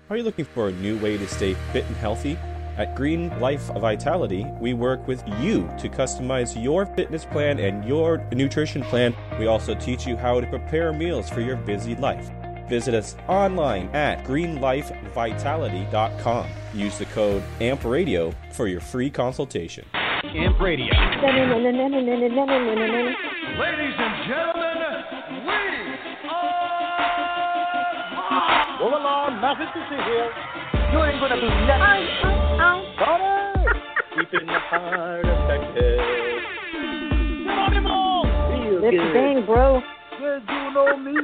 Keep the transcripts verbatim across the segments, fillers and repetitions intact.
Are you looking for a new way to stay fit and healthy? At Green Life Vitality, we work with you to customize your fitness plan and your nutrition plan. We also teach you how to prepare meals for your busy life. Visit us online at green life vitality dot com. Use the code A M P Radio for your free consultation. A M P Radio. Ladies and gentlemen, we are... Go along, nothing to see here. You ain't gonna be nothing. Daughter, deep in the heart of Texas. Feel That's the thing, bro. Where do you know me?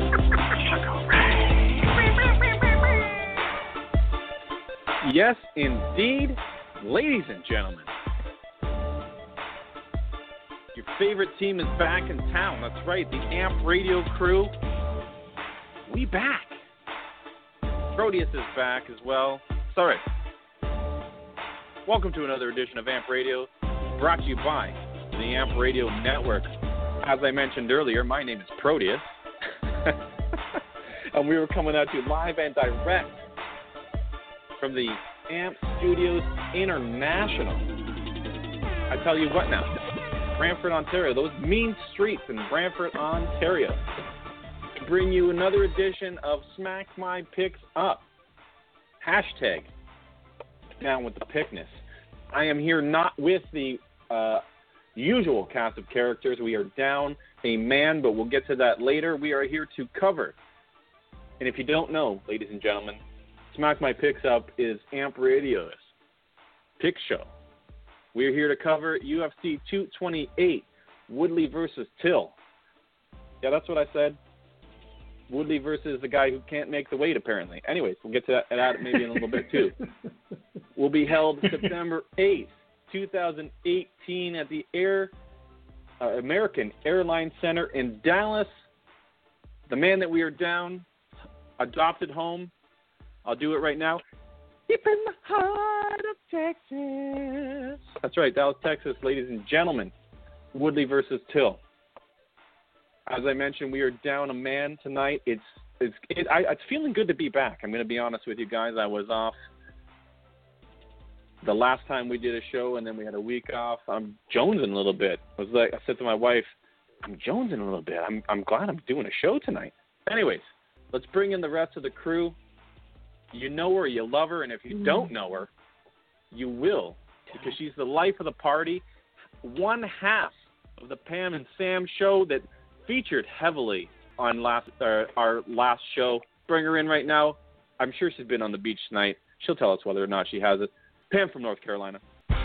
Yes, indeed, ladies and gentlemen. Your favorite team is back in town. That's right, the A M P Radio crew. We back. Proteus is back as well. Sorry. Welcome to another edition of A M P Radio, brought to you by the A M P Radio Network. As I mentioned earlier, my name is Proteus, and we were coming at you live and direct from the A M P Studios International. I tell you what now, Brantford, Ontario, those mean streets in Brantford, Ontario, to bring you another edition of Smack My Picks Up. Hashtag down with the pickness. I am here not with the uh, usual cast of characters. We are down a man, but we'll get to that later. We are here to cover. And if you don't know, ladies and gentlemen, Smack My Picks Up is A M P Radio's pick show. We're here to cover U F C two twenty-eight, Woodley versus Till. Yeah, that's what I said. Woodley versus the guy who can't make the weight, apparently. Anyways, we'll get to that, that maybe in a little bit, too. Will be held September eighth, twenty eighteen at the Air uh, American Airlines Center in Dallas. The man that we are down, adopted home. I'll do it right now. Deep in the heart of Texas. That's right, Dallas, Texas, ladies and gentlemen. Woodley versus Till. As I mentioned, we are down a man tonight. It's it's it, I, it's feeling good to be back. I'm going to be honest with you guys. I was off the last time we did a show, and then we had a week off. I'm jonesing a little bit. I was like, I said to my wife, I'm jonesing a little bit. I'm I'm glad I'm doing a show tonight. Anyways, let's bring in the rest of the crew. You know her, you love her, and if you don't know her, you will, because she's the life of the party. One half of the Pam and Sam show that featured heavily on last uh, our last show. Bring her in right now. I'm sure she's been on the beach tonight. She'll tell us whether or not she has it. Pam from North Carolina.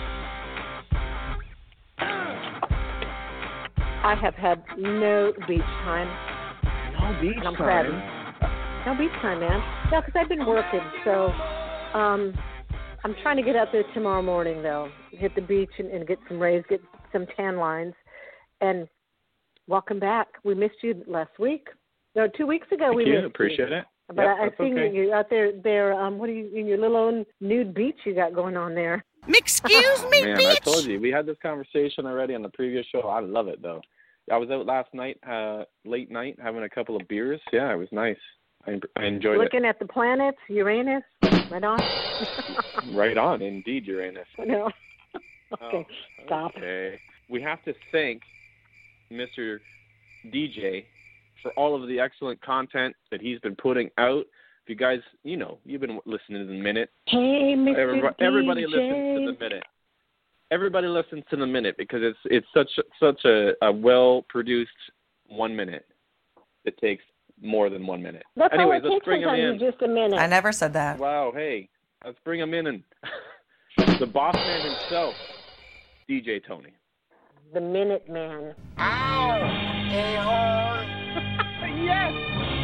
I have had no beach time. No beach I'm time? Sad. No beach time, man. No, because I've been working, so um, I'm trying to get out there tomorrow morning, though. Hit the beach and, and get some rays, get some tan lines. And welcome back. We missed you last week. No, two weeks ago Thank we you. missed Appreciate you. it. But yep, I, I think okay. you're out there, there um, what are you, in your little own nude beach you got going on there? Excuse me, Man, bitch. I told you. We had this conversation already on the previous show. I love it, though. I was out last night, uh, late night, having a couple of beers. Yeah, it was nice. I, I enjoyed Looking it. Looking at the planets, Uranus, right on? Right on, indeed, Uranus. No. Okay, oh, stop. Okay. We have to thank Mister D J for all of the excellent content that he's been putting out. If you guys, you know, you've been listening to the Minute. Hey, Mister Everybody, D J. everybody listens to the Minute. Everybody listens to the Minute because it's it's such such a, a well produced one minute. It takes more than one minute. That's Anyways, all it let's takes bring him in. Just a minute. I never said that. Wow, hey, let's bring him in and the boss man himself, D J Tony. The Minute Man. Ow! A-hole! Yes!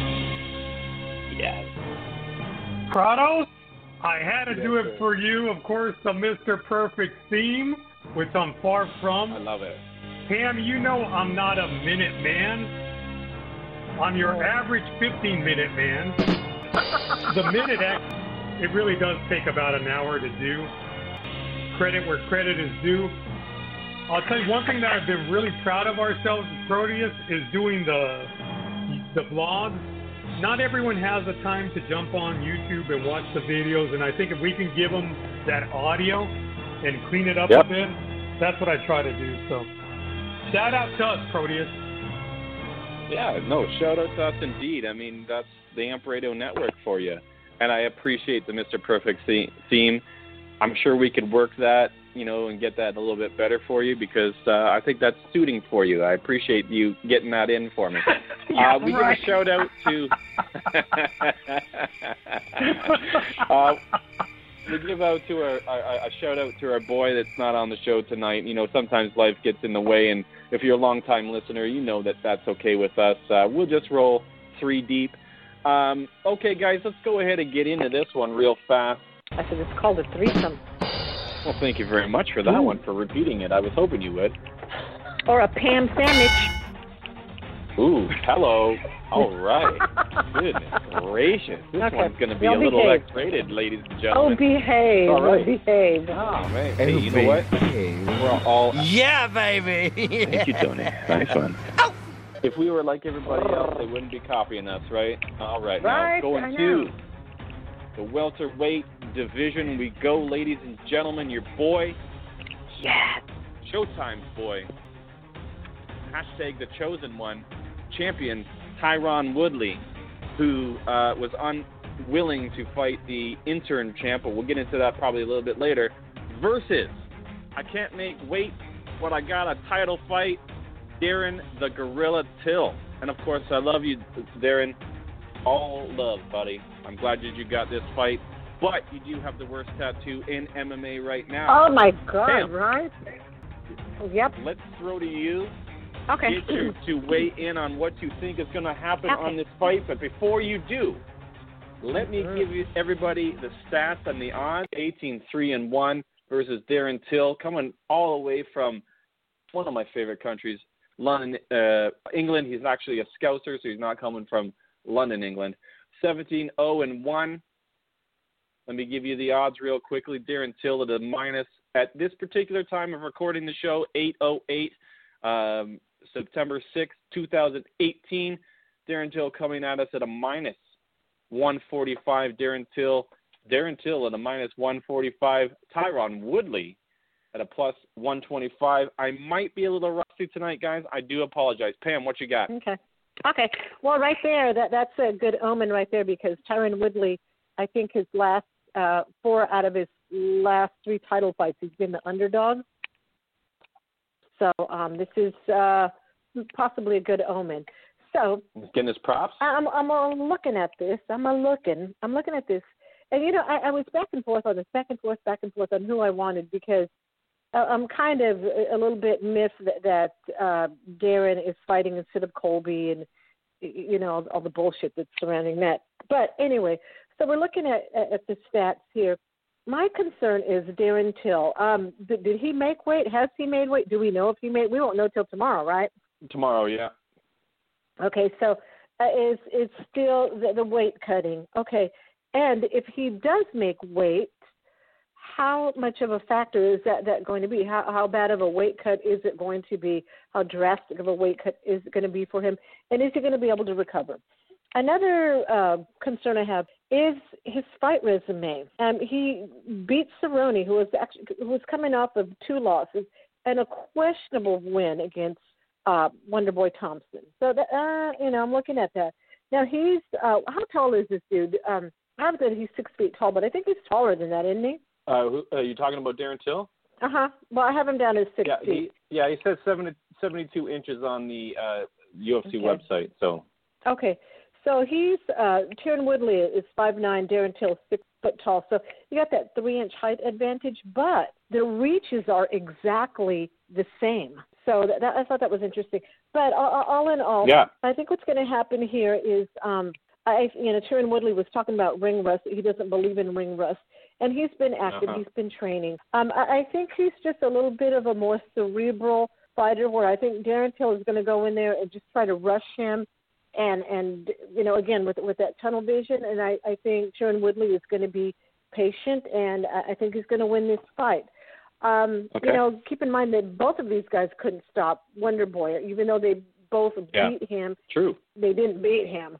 Yes. Kratos, I had to Yes, do it sir. for you. Of course, the Mister Perfect theme, which I'm far from. I love it. Pam, you know I'm not a minute man. I'm your average fifteen-minute man. The Minute X, it really does take about an hour to do. Credit where credit is due. I'll tell you one thing that I've been really proud of ourselves, Proteus, is doing the the vlogs. not everyone has the time to jump on YouTube and watch the videos, and I think if we can give them that audio and clean it up Yep. a bit, that's what I try to do. So, shout out to us, Proteus. Yeah, no, shout out to us indeed. I mean, that's the Amp Radio Network for you. And I appreciate the Mister Perfect theme. I'm sure we could work that, you know, and get that a little bit better for you because uh, I think that's suiting for you. I appreciate you getting that in for me. Yeah, uh, we right. give a shout out to... uh, we give out to our, a, a shout out to our boy that's not on the show tonight. You know, sometimes life gets in the way, and if you're a long-time listener, you know that that's okay with us. Uh, we'll just roll three deep. Um, okay, guys, let's go ahead and get into this one real fast. I said it's called a threesome. Well, thank you very much for that Ooh. one, for repeating it. I was hoping you would. Or a Pam sandwich. Ooh, hello. All right. Goodness gracious. This Okay. one's going to be Y'all a little behave. X-rated, ladies and Oh, gentlemen. behave. All right. Behave. Oh, man. Hey, you know what? We're all... Yeah, baby. Thank you, Tony. Nice one. If we were like everybody else, they wouldn't be copying us, right? All right. Right, Now, going I to know. the welterweight division we go, ladies and gentlemen. Your boy, Yes. Showtime's boy, hashtag the chosen one, champion Tyron Woodley, who uh, was unwilling to fight the interim champ, but we'll get into that probably a little bit later, versus, I can't make weight, but I got a title fight, Darren the Gorilla Till. And, of course, I love you, Darren. All love, buddy. I'm glad that you got this fight. But you do have the worst tattoo in M M A right now. Oh, my God, Bam. right? Yep. Let's throw to you. Okay. Get you to weigh in on what you think is going to happen Okay. on this fight. But before you do, let me Mhm. give you everybody the stats and the odds. eighteen three and one versus Darren Till, coming all the way from one of my favorite countries, London, uh, England. He's actually a Scouser, so he's not coming from London, England. seventeen oh and one. Let me give you the odds real quickly. Darren Till at a minus, at this particular time of recording the show, eight oh eight, um, September sixth, twenty eighteen. Darren Till coming at us at a minus one forty-five. Darren Till, Darren Till at a minus one forty-five. Tyron Woodley at a plus one twenty-five. I might be a little rusty tonight, guys. I do apologize. Pam, what you got? Okay. Okay. Well, right there, that that's a good omen right there because Tyron Woodley, I think his last uh, four out of his last three title fights, he's been the underdog. So um, this is uh, possibly a good omen. So Getting his props? I'm I'm uh, looking at this. I'm a looking. I'm looking at this, and you know, I, I was back and forth on this, back and forth, back and forth on who I wanted because uh, I'm kind of a, a little bit miffed that, that uh, Darren is fighting instead of Colby, and you know all, all the bullshit that's surrounding that. But anyway, so we're looking at at the stats here. My concern is Darren Till. Um, did, did he make weight? Has he made weight? Do we know if he made? We won't know till tomorrow, right? Tomorrow, yeah. Okay, so uh, is it's still the, the weight cutting. Okay, and if he does make weight, how much of a factor is that, that going to be? How how bad of a weight cut is it going to be? How drastic of a weight cut is it going to be for him? And is he going to be able to recover? Another uh, concern I have is his fight resume. Um, he beat Cerrone, who was actually who was coming off of two losses and a questionable win against uh, Wonderboy Thompson. So that uh, you know, I'm looking at that. Now he's uh, how tall is this dude? Um, I have that he's six feet tall, but I think he's taller than that, isn't he? Uh, who, are you talking about Darren Till? Uh huh. Well, I have him down as six Yeah, feet. he, yeah, he says seventy, seventy-two inches on the uh, U F C Okay. website. So Okay. So he's, uh, Tyron Woodley is five nine, Darren Till is six foot tall. So you got that three-inch height advantage, but the reaches are exactly the same. So that, that, I thought that was interesting. But all, all in all, yeah, I think what's going to happen here is, um, I, you know, Tyron Woodley was talking about ring rust. He doesn't believe in ring rust. And he's been active. Uh-huh. He's been training. Um, I, I think he's just a little bit of a more cerebral fighter where I think Darren Till is going to go in there and just try to rush him. And, and you know, again, with with that tunnel vision, and I, I think Tyron Woodley is going to be patient, and I, I think he's going to win this fight. Um, Okay. You know, keep in mind that both of these guys couldn't stop Wonder Boy, even though they both Yeah. beat him. true. They didn't beat him.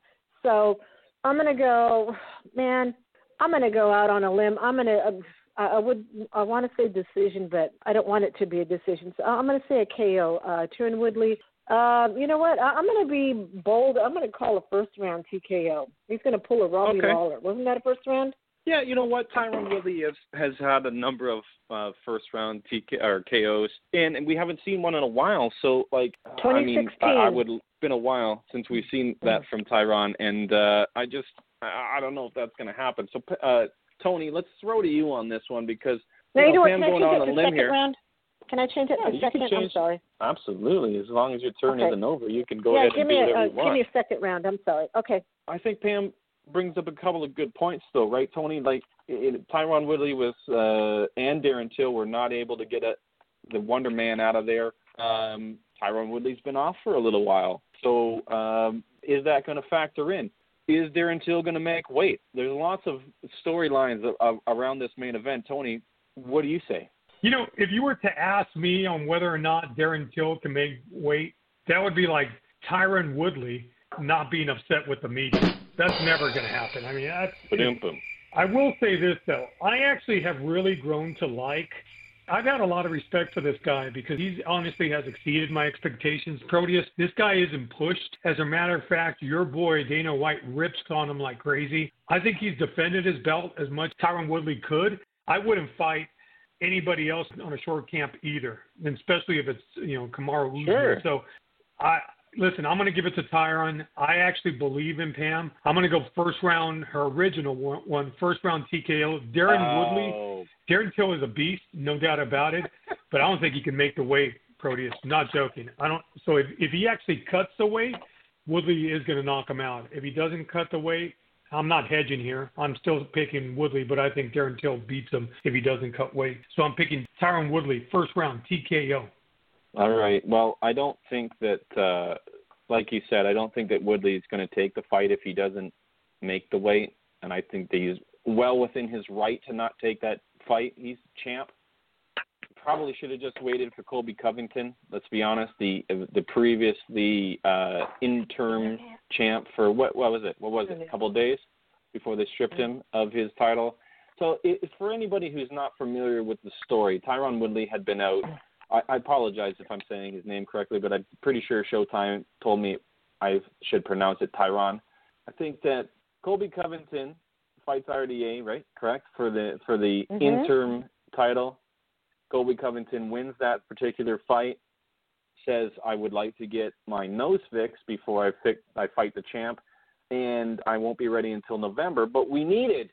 So I'm going to go, man, I'm going to go out on a limb. I'm going to, uh, I would, I want to say decision, but I don't want it to be a decision. So I'm going to say a K O. Uh, Tyron Woodley. Uh, you know what? I, I'm going to be bold. I'm going to call a first round T K O. He's going to pull a Robbie Okay. Lawler. Wasn't that a first round? Yeah, you know what? Tyron Woodley has, has had a number of uh, first-round T K or K Os, and, and we haven't seen one in a while. So, like, I mean, I, I would it's been a while since we've seen that from Tyron, and uh, I just I, I don't know if that's going to happen. So, uh, Tony, let's throw to you on this one because no, you you know know, what? Can I going change on it a to lim second here. round? Can I change it Yeah, to you second? can change, I'm sorry. Absolutely. As long as your turn okay. isn't over, you can go yeah, ahead give and me do a, whatever uh, you want. give me a second round. I'm sorry. Okay. I think Pam brings up a couple of good points, though, right, Tony? Like, it, Tyron Woodley was uh, and Darren Till were not able to get a, the Wonder Man out of there. Um, Tyron Woodley's been off for a little while. So um, is that going to factor in? Is Darren Till going to make weight? There's lots of storylines around this main event. Tony, what do you say? You know, if you were to ask me on whether or not Darren Till can make weight, that would be like Tyron Woodley not being upset with the media. That's never going to happen. I mean, that's, Ba-dum-bum. I will say this, though. I actually have really grown to like – I've had a lot of respect for this guy because he honestly has exceeded my expectations. Proteus, this guy isn't pushed. As a matter of fact, your boy Dana White rips on him like crazy. I think he's defended his belt as much as Tyron Woodley could. I wouldn't fight anybody else on a short camp either, and especially if it's, you know, Kamaru Usman. Sure. So, I listen, I'm going to give it to Tyron. I actually believe in Pam. I'm going to go first round, her original one, one first round T K O. Darren oh. Woodley. Darren Till is a beast, no doubt about it, but I don't think he can make the weight, Proteus. Not joking. I don't. So if, if he actually cuts the weight, Woodley is going to knock him out. If he doesn't cut the weight, I'm not hedging here. I'm still picking Woodley, but I think Darren Till beats him if he doesn't cut weight. So I'm picking Tyron Woodley, first round, T K O. All right. Well, I don't think that, uh, like you said, I don't think that Woodley is going to take the fight if he doesn't make the weight. And I think that he's well within his right to not take that fight. He's champ. Probably should have just waited for Colby Covington. Let's be honest. The the previous the uh, interim champ for what what was it? What was it? A couple of days before they stripped him of his title. So it, for anybody who's not familiar with the story, Tyron Woodley had been out. I, I apologize if I'm saying his name correctly, but I'm pretty sure Showtime told me I should pronounce it Tyron. I think that Colby Covington fights R D A, right? Correct for the for the mm-hmm. interim title. Colby Covington wins that particular fight, says, I would like to get my nose fixed before I, fi- I fight the champ, and I won't be ready until November. But we needed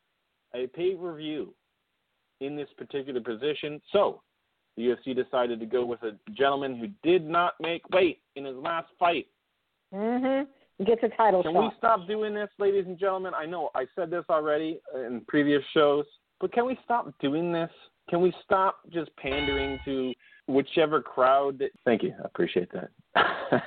a pay-per-view in this particular position. So the U F C decided to go with a gentleman who did not make weight in his last fight. Mm-hmm. He gets a title Can shot. we stop doing this, ladies and gentlemen? I know I said this already in previous shows, but can we stop doing this? Can we stop just pandering to whichever crowd that... Thank you. I appreciate that.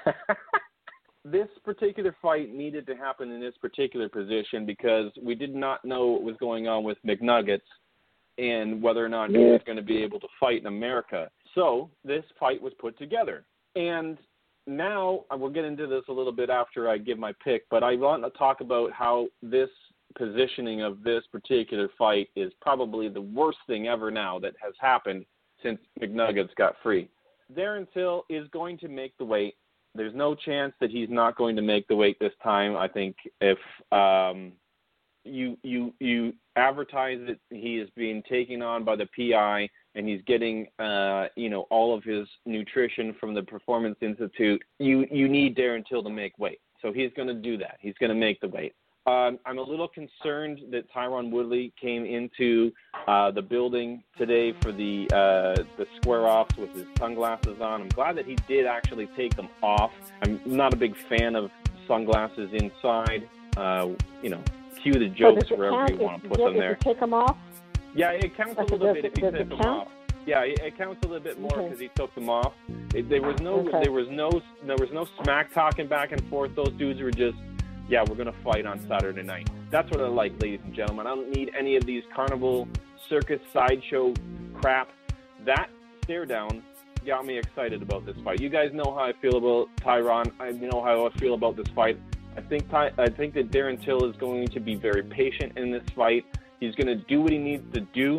This particular fight needed to happen in this particular position because we did not know what was going on with McNuggets and whether or not he was going to be able to fight in America. So this fight was put together. And now, we'll get into this a little bit after I give my pick, but I want to talk about how this positioning of this particular fight is probably the worst thing ever now that has happened since McNuggets got free. Darren Till is going to make the weight. There's no chance that he's not going to make the weight this time. I think if um, you you you advertise that he is being taken on by the P I and he's getting uh, you know all of his nutrition from the Performance Institute, you you need Darren Till to make weight. So he's going to do that. He's going to make the weight. Um, I'm a little concerned that Tyron Woodley came into uh, the building today for the uh, the square-offs with his sunglasses on. I'm glad that he did actually take them off. I'm not a big fan of sunglasses inside. Uh, you know, cue the jokes so wherever you want to put it, them there. If you take them off? Yeah, it counts Does a little it, bit if does you it, take them count? off. Yeah, it, it counts a little bit more because okay. he took them off. It, there was no, okay. there was no, there was no smack talking back and forth. Those dudes were just, yeah, we're gonna fight on Saturday night. That's what I like, ladies and gentlemen. I don't need any of these carnival, circus, sideshow crap. That stare down got me excited about this fight. You guys know how I feel about Tyron. I know how I feel about this fight. I think Ty, I think that Darren Till is going to be very patient in this fight. He's going to do what he needs to do,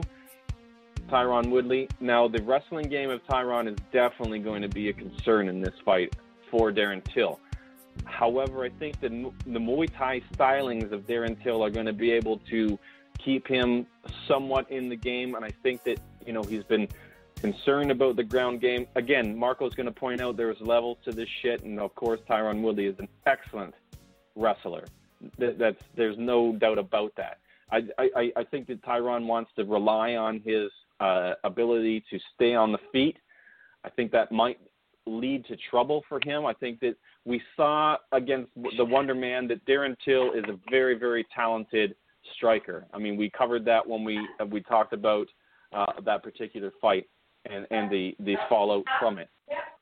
Tyron Woodley. Now, the wrestling game of Tyron is definitely going to be a concern in this fight for Darren Till. However, I think the, the Muay Thai stylings of Darren Till are going to be able to keep him somewhat in the game, and I think that, you know, he's been concerned about the ground game. Again, Marco's going to point out there's levels to this shit, and of course Tyron Woodley is an excellent wrestler. That's there's no doubt about that. I I, I think that Tyron wants to rely on his uh, ability to stay on the feet. I think that might lead to trouble for him. I think that we saw against the Wonder Man that Darren Till is a very, very talented striker. I mean, we covered that when we we talked about uh, that particular fight and, and the, the fallout from it.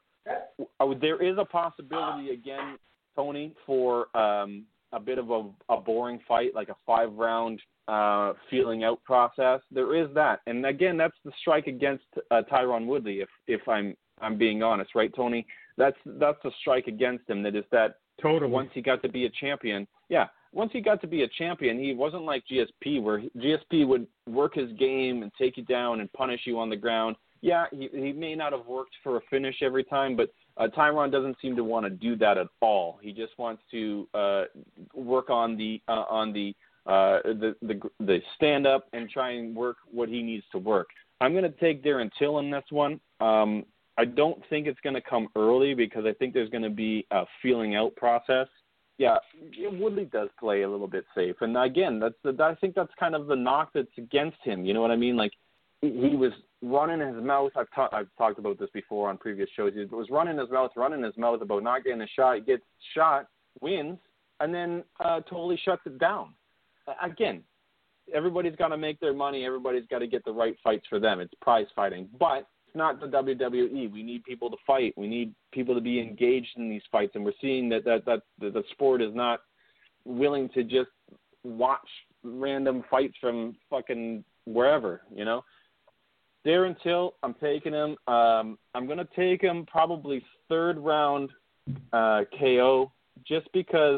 Uh, there is a possibility, again, Tony, for um, a bit of a, a boring fight, like a five-round uh, feeling out process. There is that. And, again, that's the strike against uh, Tyron Woodley, if if I'm I'm being honest, right, Tony? That's that's the strike against him, that is that totally. Once he got to be a champion, yeah, once he got to be a champion, he wasn't like G S P, where he, G S P would work his game and take you down and punish you on the ground. Yeah, he, he may not have worked for a finish every time, but uh, Tyron doesn't seem to want to do that at all. He just wants to uh, work on the uh, on the, uh, the the the stand up and try and work what he needs to work. I'm going to take Darren Till in this one. Um, I don't think it's going to come early because I think there's going to be a feeling out process. Yeah, Woodley does play a little bit safe, and again, that's the, I think that's kind of the knock that's against him. You know what I mean? Like he, he was running his mouth. I've, ta- I've talked about this before on previous shows. He was running his mouth, running his mouth about not getting a shot. He gets shot, wins, and then uh, totally shuts it down. Again, everybody's got to make their money. Everybody's got to get the right fights for them. It's prize fighting, but it's not the W W E. We need people to fight. We need people to be engaged in these fights, and we're seeing that that, that the sport is not willing to just watch random fights from fucking wherever, you know. Darren Till, I'm taking him. Um, I'm going to take him probably third round uh, K O just because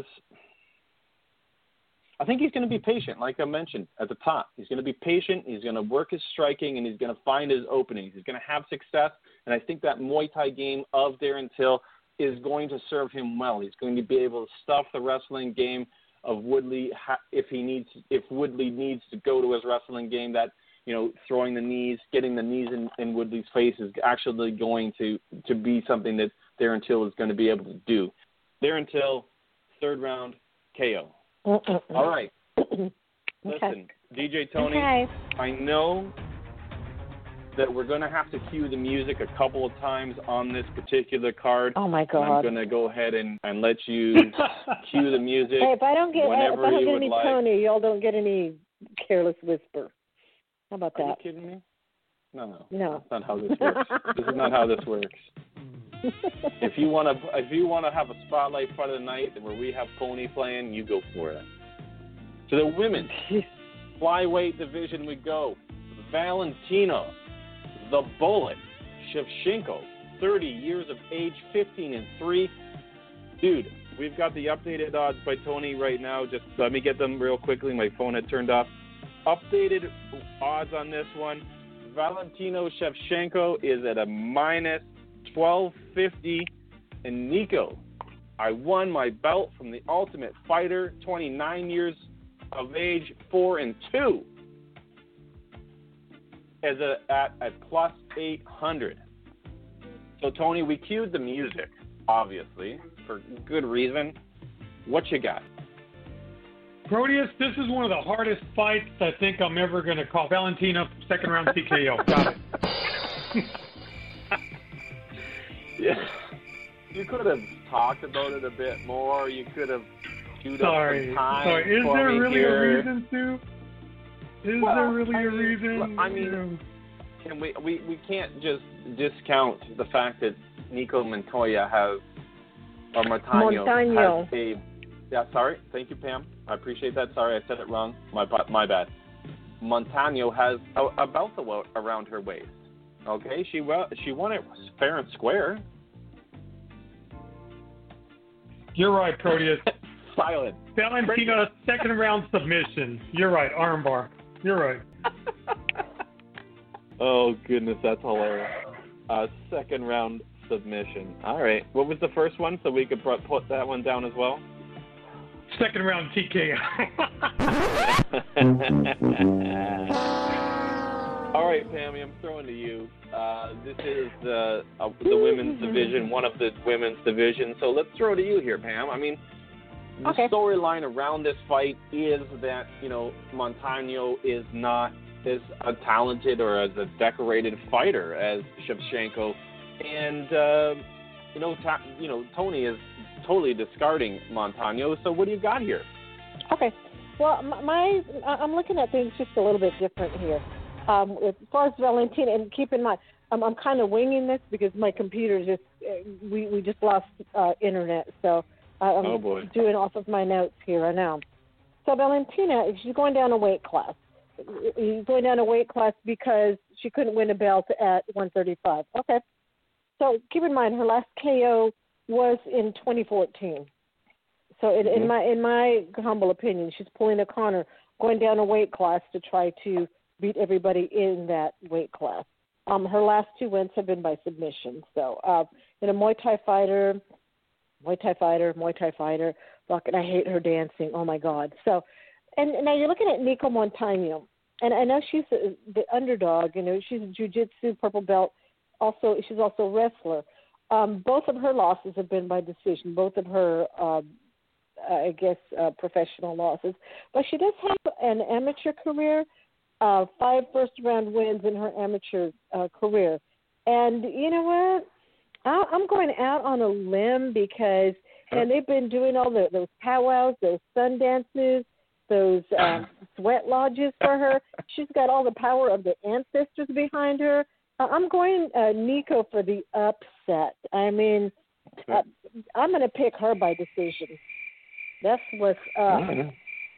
I think he's going to be patient, like I mentioned at the top. He's going to be patient. He's going to work his striking, and he's going to find his openings. He's going to have success, and I think that Muay Thai game of Darren Till is going to serve him well. He's going to be able to stuff the wrestling game of Woodley if he needs. If Woodley needs to go to his wrestling game, that, you know, throwing the knees, getting the knees in, in Woodley's face is actually going to, to be something that Darren Till is going to be able to do. Darren Till, third round K O. Mm-mm-mm. All right. Okay. Listen, D J Tony, Okay. I know that we're going to have to cue the music a couple of times on this particular card. Oh my And God. I'm going to go ahead and, and let you cue the music. Hey, if I don't get if whenever I don't you get would any like. Tony, y'all don't get any Careless Whisper. How about Are you that? kidding me? No, no. No. That's not how this works. This is not how this works. If you want to, if you want to have a spotlight part of the night where we have Pony playing, you go for it. To the women's flyweight division we go. Valentino, the Bullet, Shevchenko, thirty years of age, fifteen and three. Dude, we've got the updated odds by Tony right now. Just let me get them real quickly. My phone had turned off. Updated odds on this one. Valentino Shevchenko is at a minus twelve fifty. And Nico, I won my belt from the Ultimate Fighter, twenty-nine years of age, four and two, as a, at at plus eight hundred. So Tony, we cued the music, obviously, for good reason. What you got? Proteus, this is one of the hardest fights I think I'm ever going to call. Valentina, second round T K O. Got it. Yeah. You could have talked about it a bit more. You could have queued Sorry. up some time. Sorry. Is for there me really here. a reason to? Is Well, there really I a mean, reason? I mean, can we, we we can't just discount the fact that Nico Montoya has, or Montano, Montano. has a. Yeah, sorry. Thank you, Pam. I appreciate that. Sorry, I said it wrong. My my bad. Montano has a, a belt around her waist. Okay, she well she won it fair and square. You're right, Proteus. silent. Valentina, second round submission. You're right, armbar. You're right. Oh, goodness, that's hilarious. Uh, second round submission. All right. What was the first one so we could put that one down as well? Second round T K O. All right, Pammy, I'm throwing to you. Uh, this is the uh, the women's division, one of the women's division. So let's throw to you here, Pam. I mean, the okay. storyline around this fight is that, you know, Montano is not as a talented or as a decorated fighter as Shevchenko. And, uh, you know, ta- you know, Tony is totally discarding Montano. So what do you got here? Okay. Well, my I'm looking at things just a little bit different here. Um, as far as Valentina, and keep in mind, um, I'm kind of winging this because my computer just, uh, we, we just lost uh, internet. So uh, I'm oh boy. doing off of my notes here right now. So Valentina, she's going down a weight class. She's going down a weight class because she couldn't win a belt at one thirty-five. Okay. So keep in mind, her last K O was in twenty fourteen. So in, mm-hmm. in my in my humble opinion, she's pulling a Connor, going down a weight class to try to beat everybody in that weight class. Um, her last two wins have been by submission. So, uh, in a Muay Thai fighter, Muay Thai fighter, Muay Thai fighter, fuck it, I hate her dancing. Oh my God. So, and, and now you're looking at Nico Montano, and I know she's a, the underdog. You know, she's a jiu-jitsu purple belt. Also, she's also a wrestler. Um, both of her losses have been by decision. Both of her, um, I guess, uh, professional losses. But she does have an amateur career. Uh, five first-round wins in her amateur uh, career. And you know what? I, I'm going out on a limb because and they've been doing all the, those powwows, those sun dances, those um, sweat lodges for her. She's got all the power of the ancestors behind her. Uh, I'm going uh, Nico for the upset. I mean, uh, I'm going to pick her by decision. That's what's up. Mm-hmm.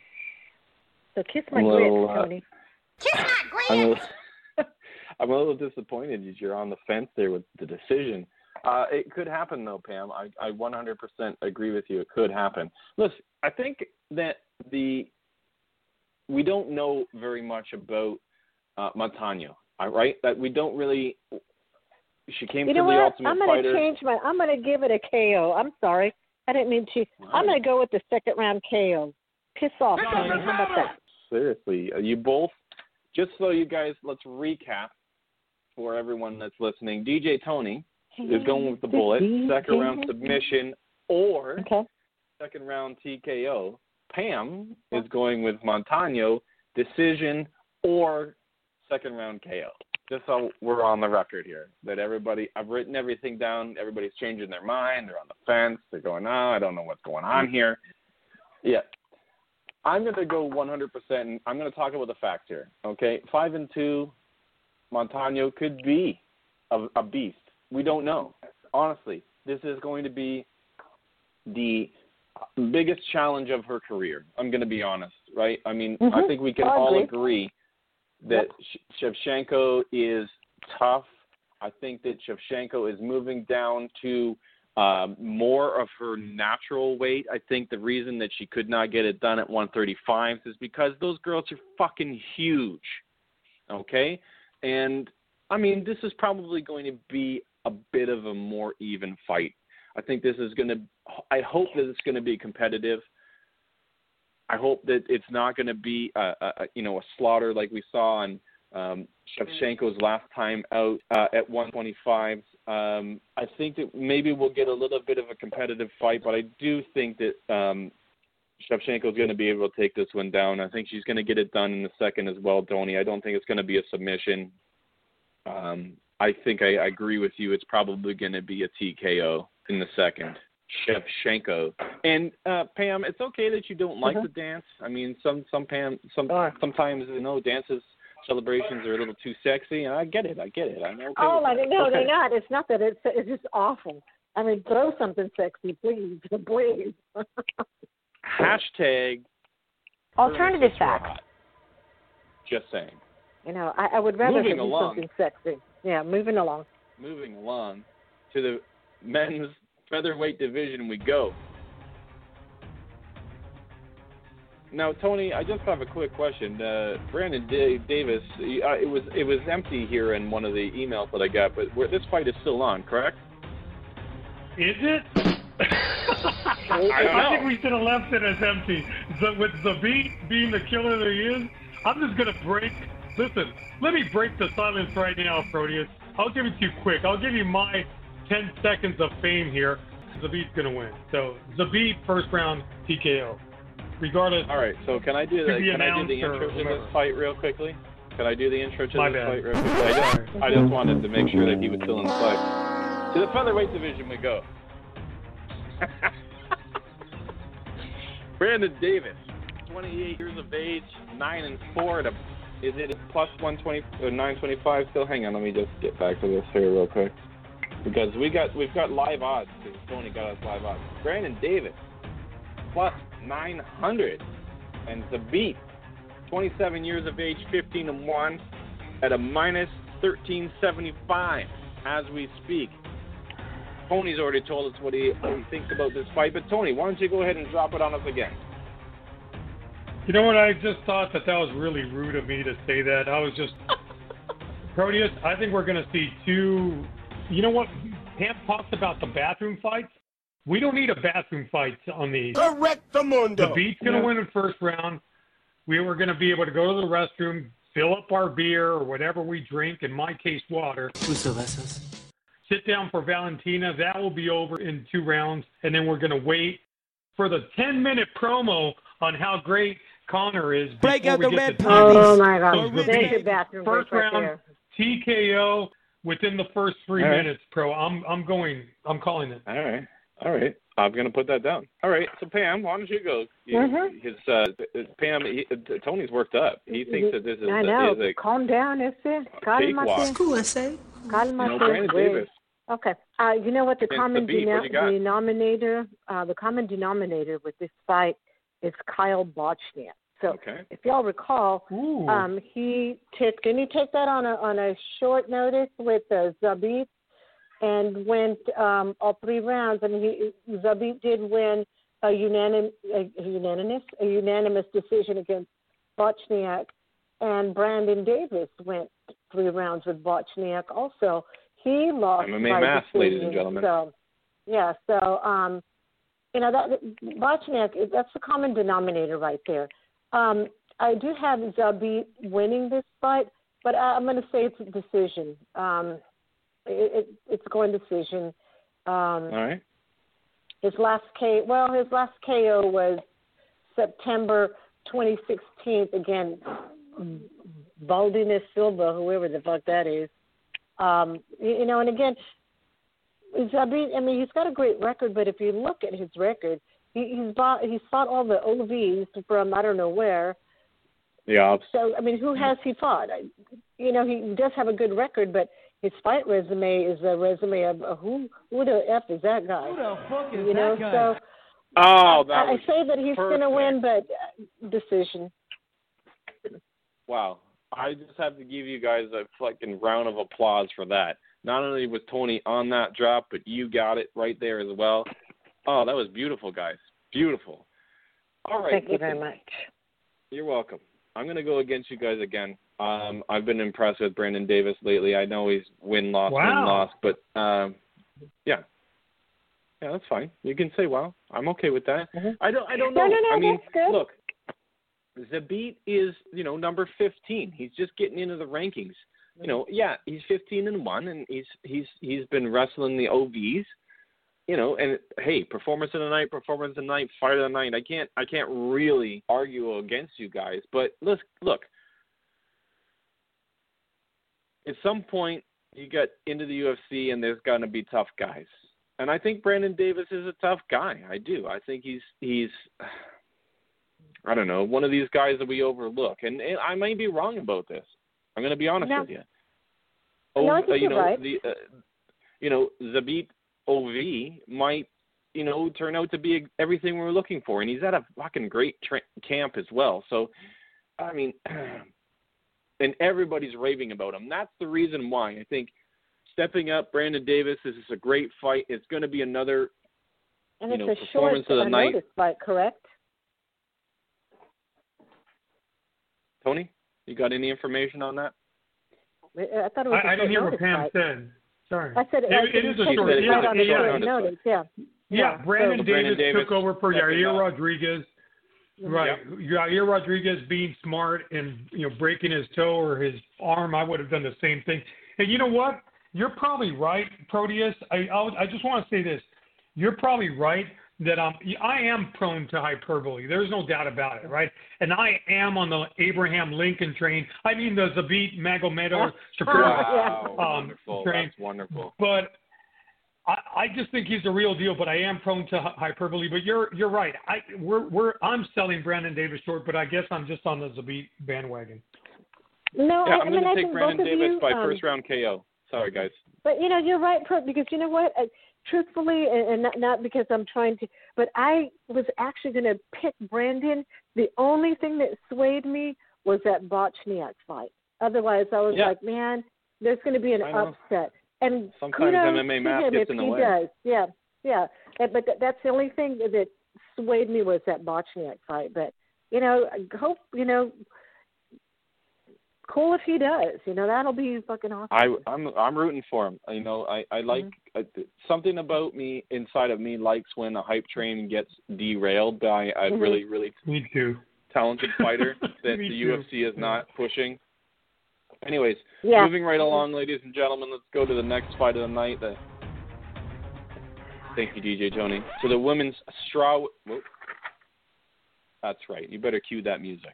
So kiss my well, grits, Tony. Uh... I'm a, little, I'm a little disappointed that you're on the fence there with the decision. Uh, it could happen, though, Pam. I, I one hundred percent agree with you. It could happen. Listen, I think that the we don't know very much about uh, Montano, right? That we don't really. She came you to know the what? Ultimate I'm going Fighter. to change my. I'm going to give it a K O. I'm sorry. I didn't mean to. Right. I'm going to go with the second round K O. Piss off, Tony. How about that? Seriously, you both. Just so you guys, let's recap for everyone that's listening. D J Tony is going with the bullet, second round submission, or okay. second round T K O. Pam is going with Montano, decision, or second round K O. Just so we're on the record here, that everybody, I've written everything down. Everybody's changing their mind. They're on the fence. They're going, oh, I don't know what's going on here. Yeah. I'm going to go one hundred percent, and I'm going to talk about the facts here, okay? Five and two, Montano could be a, a beast. We don't know. Honestly, this is going to be the biggest challenge of her career. I'm going to be honest, right? I mean, mm-hmm. I think we can I all agree. agree that yep. Shevchenko is tough. I think that Shevchenko is moving down to Um, more of her natural weight. I think the reason that she could not get it done at one thirty-five is because those girls are fucking huge, okay? And, I mean, this is probably going to be a bit of a more even fight. I think this is going to – I hope that it's going to be competitive. I hope that it's not going to be, a, a, you know, a slaughter like we saw on um, Shevchenko's last time out uh, at one twenty-five. Um, I think that maybe we'll get a little bit of a competitive fight, but I do think that um, Shevchenko is going to be able to take this one down. I think she's going to get it done in the second as well, Tony. I don't think it's going to be a submission. Um, I think I, I agree with you. It's probably going to be a T K O in the second. Shevchenko. And uh, Pam, it's okay that you don't like mm-hmm. the dance. I mean, some some Pam some uh, sometimes you know dances. Celebrations are a little too sexy, and I get it. I get it. I'm okay. Oh, I no, okay. they're not. It's not that. It's it's just awful. I mean, throw something sexy, please, please. Hashtag alternative facts. Just saying. You know, I, I would rather moving do along, something sexy. Yeah, moving along. Moving along to the men's featherweight division we go. Now, Tony, I just have a quick question. Uh, Brandon D- Davis, uh, it was it was empty here in one of the emails that I got, but where, this fight is still on, correct? Is it? I don't know. I think we should have left it as empty. So with Zabit being the killer that he is, I'm just going to break. Listen, let me break the silence right now, Proteus. I'll give it to you quick. I'll give you my ten seconds of fame here. Zabit's going to win. So Zabit, first round T K O. Regardless. All right, so can I do the, can I do the intro to this fight real quickly? Can I do the intro to My this bad. fight real quickly? I just, I just wanted to make sure that he was still in the fight. To the featherweight division we go. Brandon Davis, twenty-eight years of age, nine and four. To, is it plus one twenty or nine twenty-five still? Hang on, let me just get back to this here real quick because we got we've got live odds because Tony got us live odds. Brandon Davis plus nine hundred, and Zabit, twenty-seven years of age, fifteen and one, at a minus thirteen seventy-five as we speak. Tony's already told us what he, what he thinks about this fight, but Tony, why don't you go ahead and drop it on us again? You know what? I just thought that that was really rude of me to say that. I was just Proteus. I think we're going to see two. You know what? Pam talks about the bathroom fights. We don't need a bathroom fight on these. Correct the mundo. The Beat's going to Yeah. win in first round. We were going to be able to go to the restroom, fill up our beer or whatever we drink, in my case, water. Sit down for Valentina. That will be over in two rounds. And then we're going to wait for the ten-minute promo on how great Connor is. Break before out we the get red to panties. Oh, my God. So There's your Zabit, bathroom first break right round there. T K O within the first three All right. minutes, Pro. I'm I'm going. I'm calling it. All right, all right. I'm going to put that down. All right, so Pam, why don't you go? You, Mhm. His uh, Pam, he, uh, Tony's worked up. He thinks that this is, I know. is a Calm down, ese. Cálmate. cakewalk. Cálmate. You know, Brandon güey. Davis. Okay. Uh, you know what the Against common the beat, what you got? denominator, uh, the common denominator with this fight is Kyle Bochniak. So Okay. if y'all recall, Ooh. um, he took, didn't he take that on a on a short notice with uh, Zabit and went um, all three rounds, and he Zabit did win a unanimous a, a unanimous a unanimous decision against Bochniak, and Brandon Davis went three rounds with Bochniak also. He lost M M A by math, decision. ladies and gentlemen. So, yeah, so um, you know that Bochniak, that's the common denominator right there. Um, I do have Zabit winning this fight, but I, I'm going to say it's a decision. Um, it, it, it's going decision. Um, All right. his last K, well, his last K O was September twenty sixteen against Valdez Silva, whoever the fuck that is. Um, you, you know, and again, Zabit, I mean, he's got a great record, but if you look at his record, he, he's bought, he's fought all the O Vs from I don't know where. Yeah. So, I mean, who has he fought? I, you know, he does have a good record, but his fight resume is a resume of uh, who? Who the f is that guy? Who the fuck is you know, that guy? so Oh, that I, I was say that he's going to perfect. win, but uh, decision. Wow. I just have to give you guys a fucking round of applause for that. Not only was Tony on that drop, but you got it right there as well. Oh, that was beautiful, guys. Beautiful. All right. Thank you listen. very much. You're welcome. I'm going to go against you guys again. Um, I've been impressed with Brandon Davis lately. I know he's win-loss, Wow. win-loss, but um, yeah. Yeah, that's fine. You can say wow. I'm okay with that. Mhm. I don't I don't No, know. no, no, I mean, that's good. look, Zabit is, you know, number fifteen. He's just getting into the rankings. You know, yeah, he's fifteen and one, and he's he's he's been wrestling the O Vs. You know, and hey, performance of the night, performance of the night, fight of the night. I can't I can't really argue against you guys, but let's look. At some point, you get into the U F C, and there's going to be tough guys. And I think Brandon Davis is a tough guy. I do. I think he's he's. I don't know, one of these guys that we overlook. And, and I might be wrong about this. I'm going to be honest No. with you. No, I uh, think you you're know, right. the, uh, you know, Zabit O V might, you know, turn out to be everything we're looking for. And he's at a fucking great tra- camp as well. So, I mean, and everybody's raving about him. That's the reason why I think stepping up Brandon Davis, this is a great fight. It's going to be another, And you it's know, a short performance of the uh, night. notice fight, correct? Tony, you got any information on that? I thought it was. I, a I didn't hear what notice Pam fight. said. Sorry. I said it, I it is a said short. it It was is, on the yeah, short notice. Yeah. Yeah, yeah. Brandon so, Davis Brandon took over for Davis Yair up. Rodriguez. Right, Yep. Yair Rodriguez being smart and you know breaking his toe or his arm, I would have done the same thing. And you know what? You're probably right, Proteus. I I'll, I just want to say this. You're probably right that um, I am prone to hyperbole. There's no doubt about it, right? And I am on the Abraham Lincoln train. I mean the Zabit Magomed Shakur Wow, um, wonderful. train. That's wonderful. But I, I just think he's the real deal. But I am prone to hyperbole. But you're you're right. I we're we're I'm selling Brandon Davis short, but I guess I'm just on the Zabit bandwagon. No, Yeah, I, I'm I mean going I to take think Brandon both of Davis you, by um, first round K O. Sorry, guys. But you know, you're right, Pro, because you know what? Uh, truthfully, and, and not, not because I'm trying to, but I was actually going to pick Brandon. The only thing that swayed me was that Bochniak fight. Otherwise, I was Yeah. like, man, there's going to be an I know. upset. And Sometimes kudos M M A to math him gets if in the he way. does. Yeah, yeah. And, but th- that's the only thing that swayed me was that Bochniak fight. But you know, I hope you know. Cool if he does. You know, that'll be fucking awesome. I, I'm I'm rooting for him. You know, I I like Mm-hmm. uh, something about me inside of me likes when a hype train gets derailed by a Mm-hmm. really really Me too. talented fighter that the Me U F too. C is not pushing. Anyways, Yeah. moving right along, ladies and gentlemen, let's go to the next fight of the night. The, thank you, D J Tony. To the women's straw. Whoop. That's right. You better cue that music.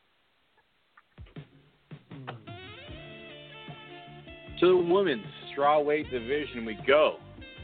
To the women's strawweight division we go.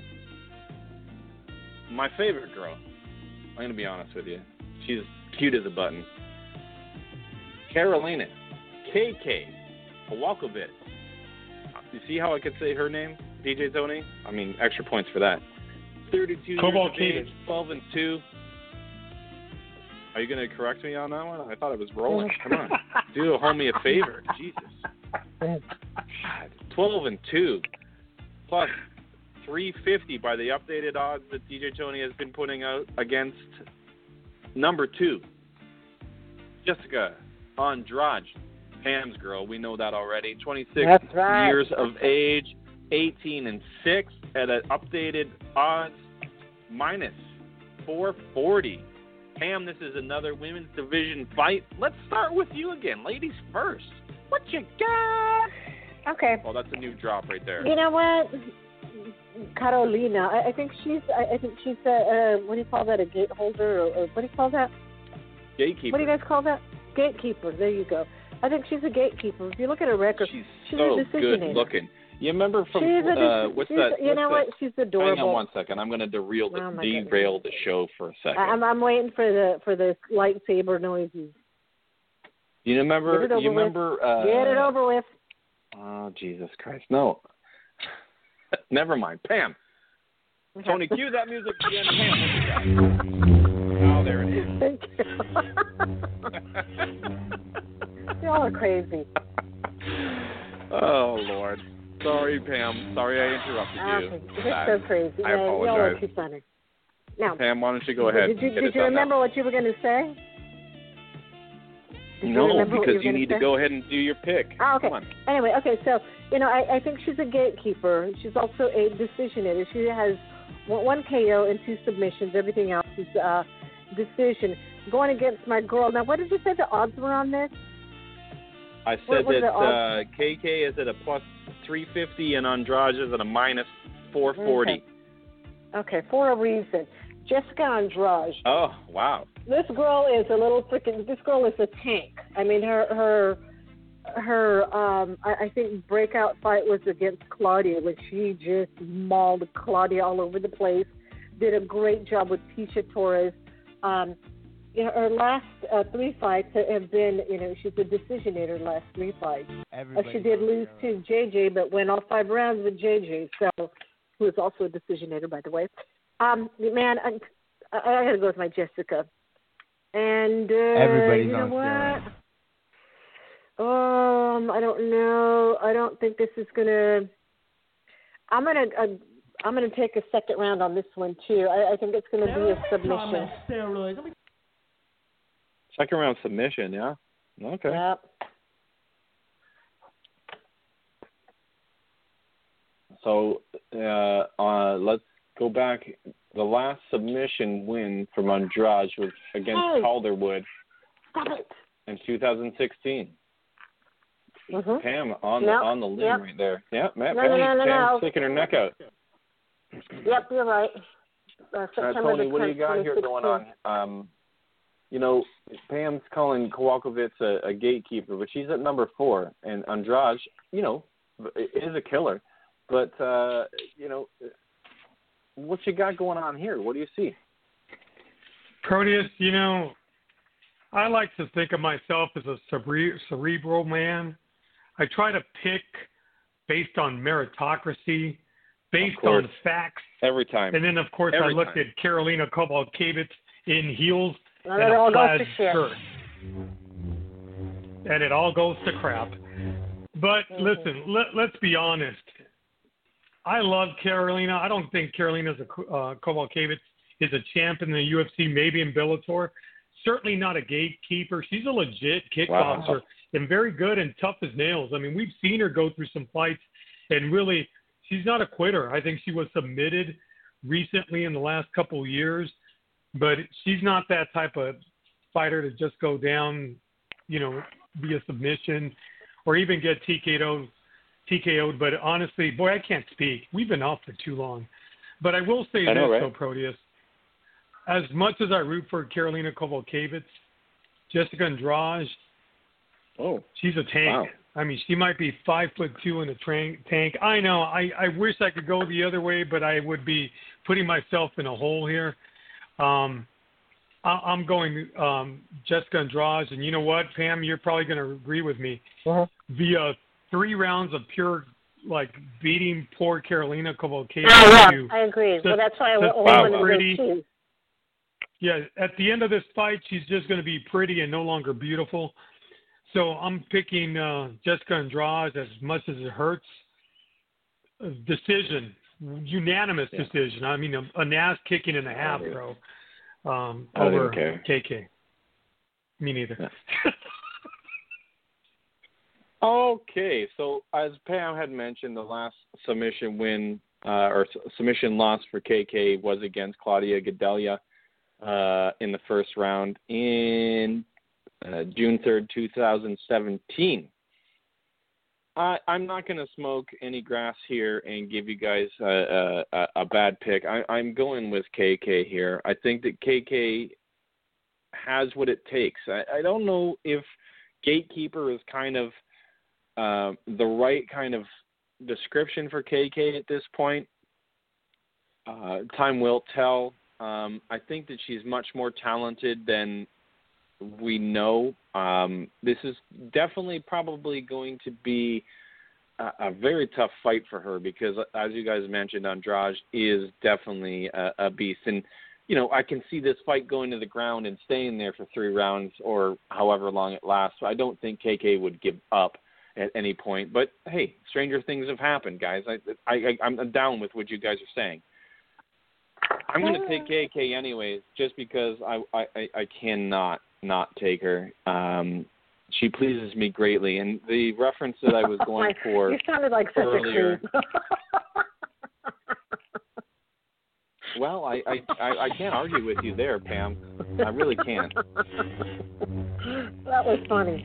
My favorite girl. I'm going to be honest with you. She's cute as a button. Karolina K K Kowalkiewicz. You see how I could say her name, D J Tony? I mean, extra points for that. thirty-two years of Kowalkiewicz. age, twelve and two. Are you going to correct me on that one? I thought it was rolling. Come on. Do a homie a favor. Jesus. God. twelve and two. Plus three fifty by the updated odds that D J Tony has been putting out against number two, Jessica Andrade. Pam's girl. We know that already. twenty-six That's right. years of age, eighteen and six at an updated odds minus four forty. Pam, this is another women's division fight. Let's start with you again. Ladies first. What you got? Okay. Oh, that's a new drop right there. You know what? Carolina, I, I think she's. I, I think she's a. Uh, what do you call that? A gate holder, or, or what do you call that? Gatekeeper. What do you guys call that? Gatekeeper. There you go. I think she's a gatekeeper. If you look at her record, She's, she's so a good decisionator. looking. You remember from she's a, uh, dec- what's she's, that? You what's know that? what? She's adorable. Hang on one second. I'm going to derail the, Oh, my derail the show for a second. I'm, I'm waiting for the for the lightsaber noises. you remember? Get it over You with. remember? Uh, Get it over with. Oh Jesus Christ! No. Never mind. Pam. Tony, cue that music again. Pam, what you got? Oh, there it is. Thank you. Y'all are crazy. Oh Lord. Sorry, Pam. Sorry I interrupted Okay. you. You're I, so crazy. I Yeah, y'all are apologize. too funny. Now, Pam, why don't you go ahead? did you, Get did us you on remember what you were going to say? Did you No, remember what because you you were need gonna to say? go ahead and do your pick. Oh, okay. Come on. Anyway, okay, so, you know, I, I think she's a gatekeeper. She's also a decisionator. She has one, one K O and two submissions. Everything else is uh, decision. Going against my girl. Now, what did you say the odds were on this? I What- said what are that the odds? uh, K K is at a plus three fifty and Andrade is at a minus four forty. Okay. okay, for a reason. Jessica Andrade. Oh, wow. This girl is a little freaking. This girl is a tank. I mean, her her her. Um, I, I think breakout fight was against Claudia, when she just mauled Claudia all over the place. Did a great job with Tisha Torres. Um, you know, her last uh, three fights have been. You know, she's a decisionator. Last three fights. Uh, she did lose to J J, but went all five rounds with J J. So, who is also a decisionator, by the way. Um, man, I, I, I got to go with my Jessica. And uh, Everybody's you know on what? steroids. Um, I don't know. I don't think this is gonna. I'm gonna. Uh, I'm gonna take a second round on this one too. I, I think it's gonna be a submission. Second round submission, yeah? Okay. Yep. So uh, uh, let's go back. The last submission win from Andrade was against Hey. Calderwood Stop it. in two thousand sixteen. Mm-hmm. Pam on Yep, the on the limb yep. right there. Yeah, Matt, No, no, Pam, no, no, Pam's no. sticking her neck out. Yep, you're right. Uh, Uh, September Tony, the what do you tenth, got here twenty going sixteen. on? Um, you know, Pam's calling Kowalkiewicz a, a gatekeeper, but she's at number four, and Andrade, you know, is a killer. But uh, you know, what you got going on here? What do you see? Proteus, you know, I like to think of myself as a cere- cerebral man. I try to pick based on meritocracy, based course. on facts. Every time. And then, of course, Every I looked time. at Karolina Kowalkiewicz in heels Now and that a all goes plaid to shit. shirt. And it all goes to crap. But Mm-hmm. listen, let, let's be honest. I love Karolina. I don't think Karolina uh, Kowalkiewicz is a champ in the U F C, maybe in Bellator. Certainly not a gatekeeper. She's a legit kickboxer Wow. and very good and tough as nails. I mean, we've seen her go through some fights, and really, she's not a quitter. I think she was submitted recently in the last couple of years, but she's not that type of fighter to just go down, you know, via submission or even get T K O'd. T K O'd. But honestly, boy, I can't speak. We've been off for too long. But I will say I know, this, right? though, Proteus. As much as I root for Karolina Kowalkiewicz, Jessica Andrade, Oh, she's a tank. wow. I mean, she might be five foot two in a tra- tank. I know. I, I wish I could go the other way, but I would be putting myself in a hole here. Um, I, I'm going um, Jessica Andrade, and you know what, Pam, you're probably going to agree with me. Uh-huh. Via three rounds of pure, like, beating poor Karolina Kowalkiewicz. Oh, yeah, to- I agree. Well, just- that's why I just only wow. wanted pretty. to go two. Yeah, at the end of this fight, she's just going to be pretty and no longer beautiful. So I'm picking uh, Jessica Andrade as much as it hurts. A decision, unanimous Yeah. decision. I mean, a, an ass kicking and a half, bro, um, I don't over even care. K K. Me neither. Yeah. Okay, so as Pam had mentioned, the last submission win uh, or s- submission loss for K K was against Claudia Gadelha uh, in the first round in uh, June third, two thousand seventeen. I, I'm not going to smoke any grass here and give you guys a, a, a bad pick. I, I'm going with K K here. I think that K K has what it takes. I, I don't know if gatekeeper is kind of uh, the right kind of description for K K at this point. Uh, time will tell. Um, I think that she's much more talented than we know. Um, this is definitely probably going to be a, a very tough fight for her because, as you guys mentioned, Andrade is definitely a, a beast. And, you know, I can see this fight going to the ground and staying there for three rounds or however long it lasts. So I don't think K K would give up at any point. But, hey, stranger things have happened, guys. I, I, I'm down with what you guys are saying. I'm going to take K K anyways, just because I, I, I cannot not take her. Um, she pleases me greatly. And the reference that I was going for You sounded like such earlier, a creep. well, I, I, I, I can't argue with you there, Pam. I really can't. That was funny.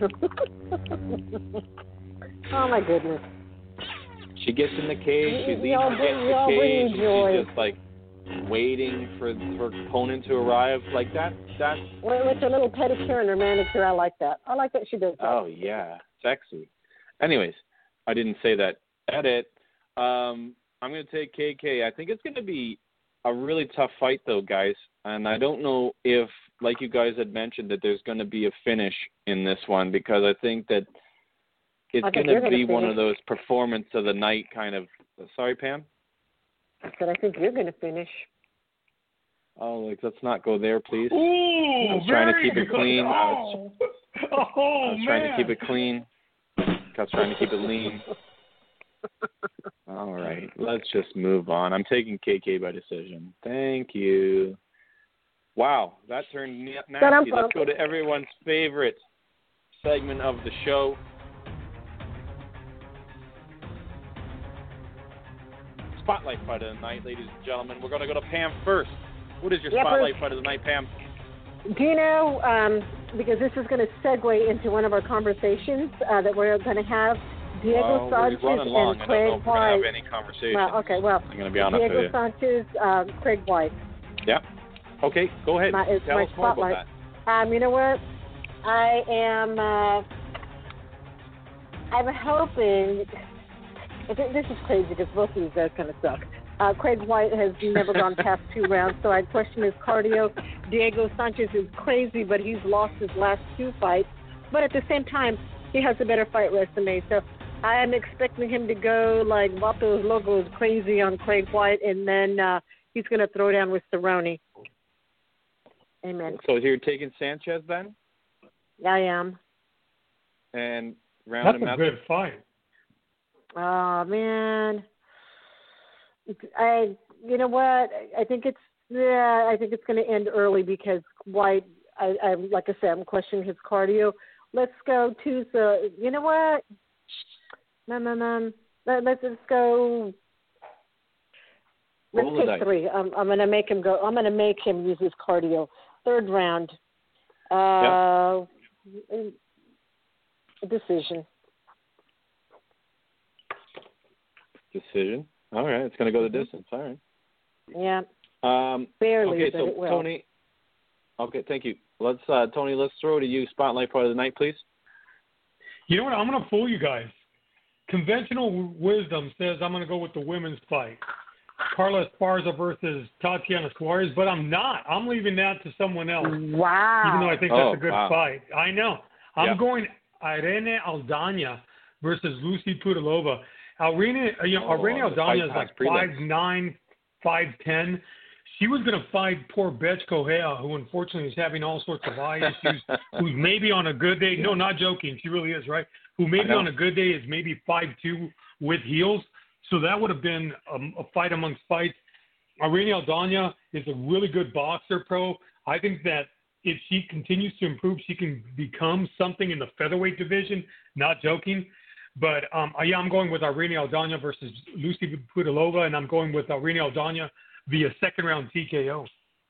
Oh, my goodness. She gets in the cage. She You- leads y'all against bring- the y'all bring cage. me And joy. she's just like waiting for her opponent to arrive. Like that. That's With with her little pedicure and her manicure, I like that. I like that she does that. oh yeah, sexy. Anyways, I didn't say that. Edit. Um, I'm going to take K K. I think it's going to be a really tough fight, though, guys. And I don't know if, like you guys had mentioned, that there's going to be a finish in this one because I think that it's I think going you're to gonna be one finish. of those performance of the night kind of. Sorry, Pam. I said, I think you're going to finish. Oh, like let's not go there, please. Ooh, I was trying to very keep it good. clean. I Oh, oh I was man. trying to keep it clean. I was trying to keep it lean. All right, let's just move on. I'm taking K K by decision. Thank you. Wow, that turned na- nasty. Let's go to everyone's favorite segment of the show. spotlight fight of the night, ladies and gentlemen. We're going to go to Pam first. What is your Yeah, spotlight first. fight of the night, Pam? Do you know, um, because this is going to segue into one of our conversations uh, that we're going to have, Diego well, Sanchez we're running long. and I don't Craig know if we're White. going to have any conversation. Well, okay, well, I'm going to be honest Diego with you. Sanchez, uh, Craig White. Yeah. Okay, go ahead. My, it's Tell my us more about spotlight. that. Um, you know what? I am. Uh, I'm hoping. This is crazy because both of these guys kind of suck. Uh, Craig White has never gone past two rounds, so I question his cardio. Diego Sanchez is crazy, but he's lost his last two fights. But at the same time, he has a better fight resume. So I am expecting him to go like Vatos Locos crazy on Craig White, and then uh, he's going to throw down with Cerrone. Amen. So you're taking Sanchez then? I am. And round That's and a method? good fight. Oh man, I you know what? I think it's yeah. I think it's going to end early because White. I, I like I said, I'm questioning his cardio. Let's go to the. You know what? No, no, no. Let, let's just go. Let's Roll the take dice. three. I'm, I'm going to make him go. I'm going to make him use his cardio. Third round. Uh, a decision. Decision. All right, it's going to go the distance. All right. Yeah. Um, Barely, okay, but so it will. Tony. Okay, thank you. Let's uh, Tony. Let's throw to you. Spotlight part of the night, please. You know what? I'm going to fool you guys. Conventional wisdom says I'm going to go with the women's fight. Carla Esparza versus Tatiana Suarez, but I'm not. I'm leaving that to someone else. Wow. Even though I think Oh, that's a good wow. fight. I know. I'm Yeah. going Irene Aldana versus Lucy Pudilova. Irene, you know, Oh, Irene on the Aldana Fight is Pass like prelims. five nine, five ten. She was going to fight poor Betch Correa, who unfortunately is having all sorts of eye issues, who's maybe on a good day. No, not joking. She really is, right? Who maybe know. on a good day is maybe five two with heels. So that would have been a, a fight amongst fights. Irene Aldana is a really good boxer, pro. I think that if she continues to improve, she can become something in the featherweight division. Not joking. But, um, yeah, I'm going with Irene Aldana versus Lucy Pudilova, and I'm going with Irene Aldana via second-round T K O.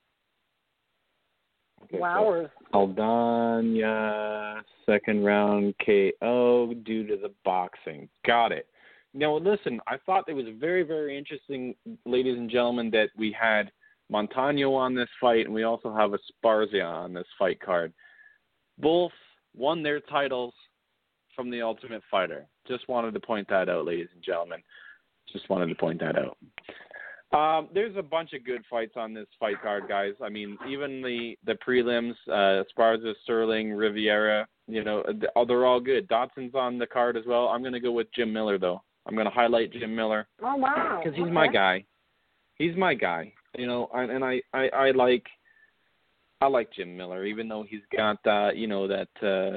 Okay, Wow. so Aldana, second round K O due to the boxing. Got it. Now, listen, I thought it was very, very interesting, ladies and gentlemen, that we had Montano on this fight, and we also have Esparza on this fight card. Both won their titles from The Ultimate Fighter. Just wanted to point that out, ladies and gentlemen. Just wanted to point that out. Um, there's a bunch of good fights on this fight card, guys. I mean, even the, the prelims, uh, Esparza, Sterling, Riviera, you know, they're all good. Dotson's on the card as well. I'm going to go with Jim Miller, though. I'm going to highlight Jim Miller. Oh, wow. Because he's Okay. my guy. He's my guy. You know, and, and I, I, I like I like Jim Miller, even though he's got, uh, you know, that uh,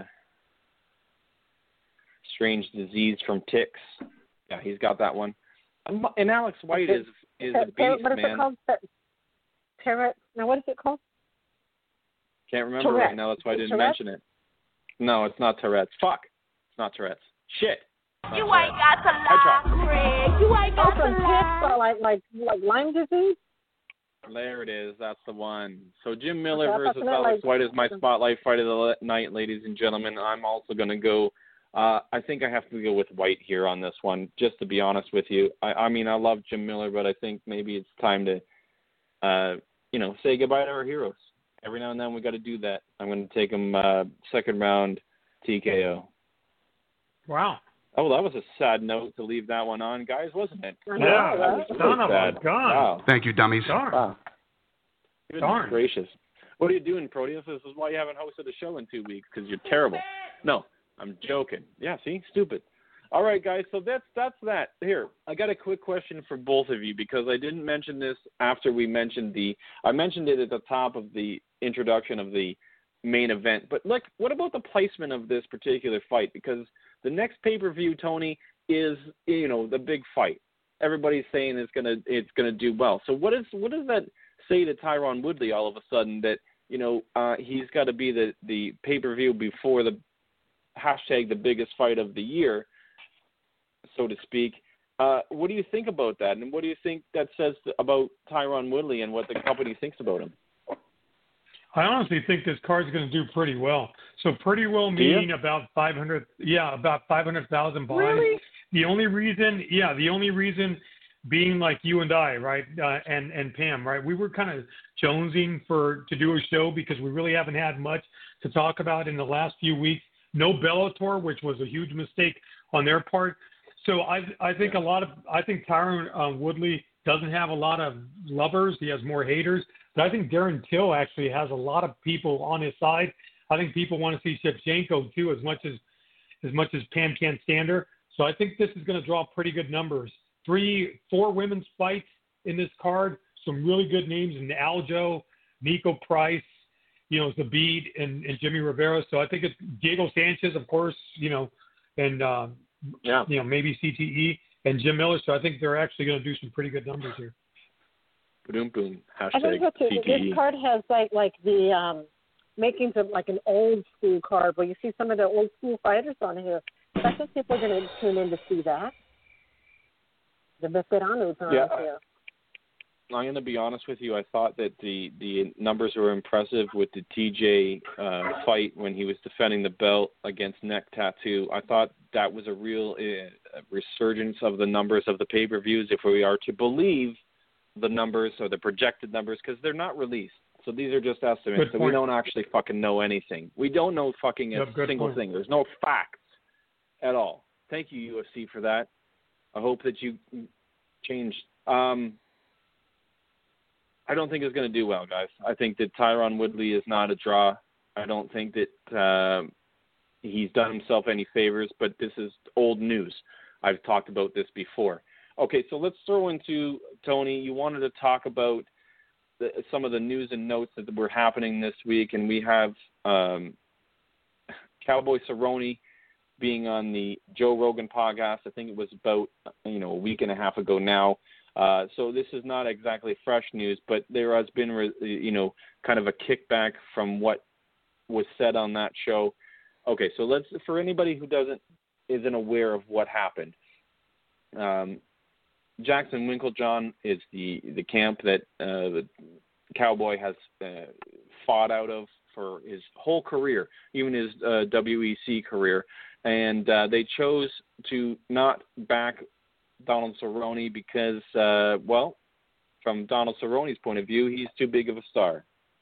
strange disease from ticks. Yeah, he's got that one. And Alex White is is a beast, What is man. it called? Tarot. Now, what is it called? Can't remember Tourette's. right now. That's why I didn't Tourette's? mention it. No, it's not Tourette's. Fuck. It's not Tourette's. Shit. It's not You Tourette's. ain't got to I lie, tried. Craig. You ain't Oh, got to from lie. ticks, like like like Lyme disease. There it is. That's the one. So Jim Miller Okay, I versus thought that, Alex like- White is my spotlight fight of the le- night, ladies and gentlemen. I'm also going to go. Uh, I think I have to go with White here on this one, just to be honest with you. I, I mean, I love Jim Miller, but I think maybe it's time to, uh, you know, say goodbye to our heroes. Every now and then we got to do that. I'm going to take him uh, second round T K O. Wow. Oh, that was a sad note to leave that one on, guys, wasn't it? I Yeah, know, that was right? son of a sad. gun. Wow. Thank you, dummies. Darn. Wow. Goodness Darn. gracious. What are you doing, Proteus? This is why you haven't hosted a show in two weeks, because you're terrible. No, I'm joking. Yeah, see? Stupid. All right, guys, so that's that's that. Here, I got a quick question for both of you, because I didn't mention this after we mentioned the – I mentioned it at the top of the introduction of the main event. But, look, what about the placement of this particular fight? Because the next pay-per-view, Tony, is, you know, the big fight. Everybody's saying it's gonna it's gonna do well. So what is what does that say to Tyron Woodley all of a sudden that, you know, uh, he's got to be the, the pay-per-view before the hashtag the biggest fight of the year, so to speak, Uh, what do you think about that? And what do you think that says about Tyron Woodley and what the company thinks about him? I honestly think this card's going to do pretty well. So pretty well meaning about five hundred, yeah, about five hundred thousand behind. Really? The only reason, yeah, the only reason being like you and I, right, uh, and and Pam, right, we were kind of jonesing for to do a show because we really haven't had much to talk about in the last few weeks. No Bellator, which was a huge mistake on their part. So I I think a lot of I think Tyron uh, Woodley doesn't have a lot of lovers. He has more haters. But I think Darren Till actually has a lot of people on his side. I think people want to see Shevchenko too, as much as as much as Pam can't stand her. So I think this is going to draw pretty good numbers. Three, four women's fights in this card. Some really good names in Aljo, Nico Price, you know, Zabit, and, and Jimmy Rivera. So I think it's Diego Sanchez, of course, you know, and uh, yeah, you know, maybe C T E and Jim Miller. So I think they're actually going to do some pretty good numbers here. Boom, boom. I think Hashtag that C T E. this card has like like the um, makings of like an old school card where you see some of the old school fighters on here. So I think people are going to tune in to see that. The veteranos on Yeah. here. I'm going to be honest with you. I thought that the, the numbers were impressive with the T J uh, fight when he was defending the belt against Neck Tattoo. I thought that was a real uh, resurgence of the numbers of the pay-per-views, if we are to believe the numbers or the projected numbers, because they're not released. So these are just estimates. Good So point. we don't actually fucking know anything. We don't know fucking a Yep, good single point. thing. There's no facts at all. Thank you, U F C, for that. I hope that you changed. Um, I don't think it's going to do well, guys. I think that Tyron Woodley is not a draw. I don't think that uh, he's done himself any favors, but this is old news. I've talked about this before. Okay, so let's throw into, Tony, you wanted to talk about the, some of the news and notes that were happening this week, and we have um, Cowboy Cerrone being on the Joe Rogan podcast. I think it was about, you know, a week and a half ago now. Uh, so this is not exactly fresh news, but there has been, you know, kind of a kickback from what was said on that show. Okay, so let's, for anybody who doesn't, isn't aware of what happened, um, Jackson Winklejohn is the, the camp that uh, the Cowboy has uh, fought out of for his whole career, even his uh, W E C career. And uh, they chose to not back Donald Cerrone because, uh, well, from Donald Cerrone's point of view, he's too big of a star.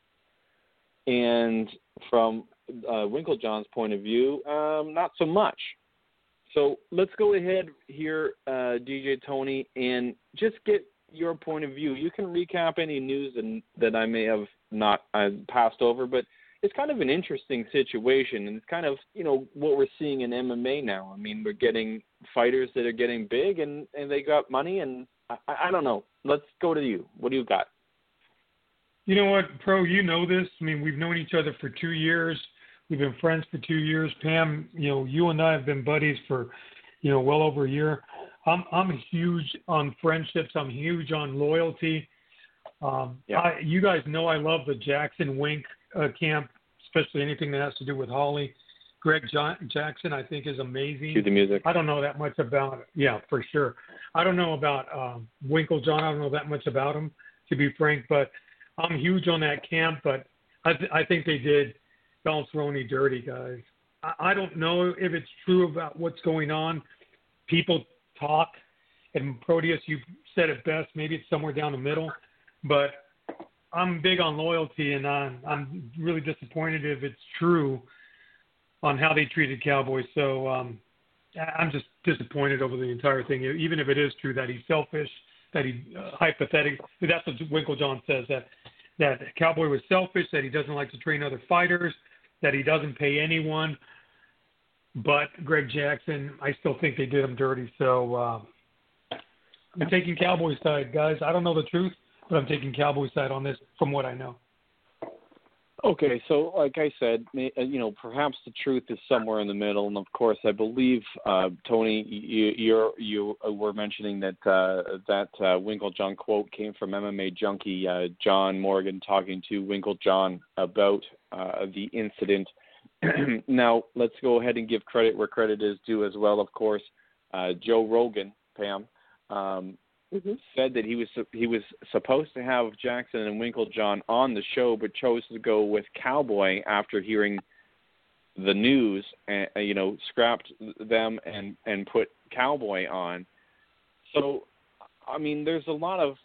And from uh, Winklejohn's point of view, um, not so much. So let's go ahead here, uh, D J Tony, and just get your point of view. You can recap any news and, that I may have not uh, passed over, but it's kind of an interesting situation, and it's kind of, you know, what we're seeing in M M A now. I mean, we're getting fighters that are getting big, and, and they got money, and I, I don't know. Let's go to you. What do you got? You know what, Pro, you know this. I mean, we've known each other for two years. We've been friends for two years. Pam, you know, you and I have been buddies for, you know, well over a year. I'm I'm huge on friendships. I'm huge on loyalty. Um, yeah. I, you guys know I love the Jackson Wink uh, camp, especially anything that has to do with Holly. Greg jo- Jackson, I think, is amazing. Cue the music. I don't know that much about it. Yeah, for sure. I don't know about um, Winklejohn. I don't know that much about him, to be frank, but I'm huge on that camp. But I, th- I think they did Donald Cerrone dirty, guys. I-, I don't know if it's true about what's going on. People talk, and Proteus, you've said it best. Maybe it's somewhere down the middle, but I'm big on loyalty, and I'm, I'm really disappointed if it's true on how they treated Cowboys. So um, I'm just disappointed over the entire thing, even if it is true that he's selfish, that he uh, hypothetic. That's what Winklejohn says, that that Cowboy was selfish, that he doesn't like to train other fighters, that he doesn't pay anyone. But Greg Jackson, I still think they did him dirty. So uh, I'm taking Cowboys side, guys. I don't know the truth, but I'm taking Cowboys side on this from what I know. Okay, so like I said, you know, perhaps the truth is somewhere in the middle, and of course, I believe uh, Tony, you you're, you were mentioning that uh, that uh, Winklejohn quote came from M M A junkie uh, John Morgan talking to Winklejohn about uh, the incident. Now, let's go ahead and give credit where credit is due as well. Of course, uh, Joe Rogan, Pam, um, Mm-hmm. said that he was he was supposed to have Jackson and Winkeljohn on the show, but chose to go with Cowboy after hearing the news, and you know, scrapped them and and put Cowboy on. So, I mean, there's a lot of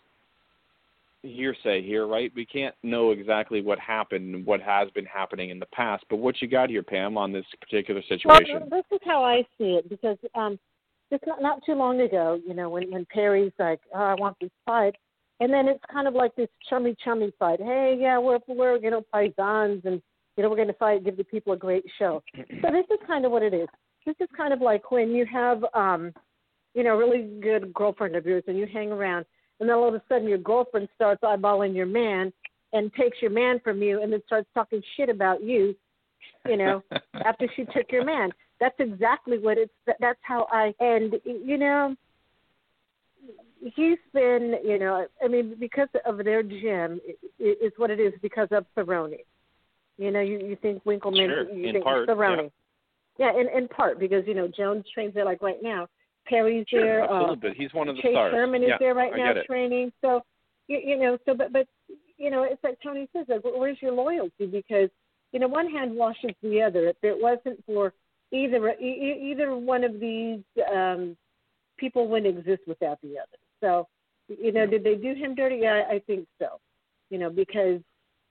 hearsay here, right? We can't know exactly what happened and what has been happening in the past, but what you got here, Pam, on this particular situation? Well, this is how I see it, because um, just not, not too long ago, you know, when, when Perry's like, oh, I want this fight, and then it's kind of like this chummy, chummy fight. Hey, yeah, we're, we're you know, paisans, and, you know, we're going to fight, give the people a great show. So this is kind of what it is. This is kind of like when you have, um, you know, a really good girlfriend of yours, and you hang around, and then all of a sudden your girlfriend starts eyeballing your man and takes your man from you and then starts talking shit about you, you know, after she took your man. That's exactly what it's, that's how I, and, you know, he's been, you know, I mean, because of their gym is what it is, because of Cerrone. You know, you, you think Winkelman, sure, you in think part, Cerrone. Yeah, yeah in, in part, because, you know, Jones trains there like right now. Perry's sure, there. Absolutely, Uh, he's one of the Chase stars. Sherman is yeah, there right I now get it. training. So, you, you know, so but but you know, it's like Tony says, like, where's your loyalty? Because, you know, one hand washes the other. If it wasn't for either e- either one of these, um, people wouldn't exist without the other. So, you know, did they do him dirty? Yeah, I think so. You know, because,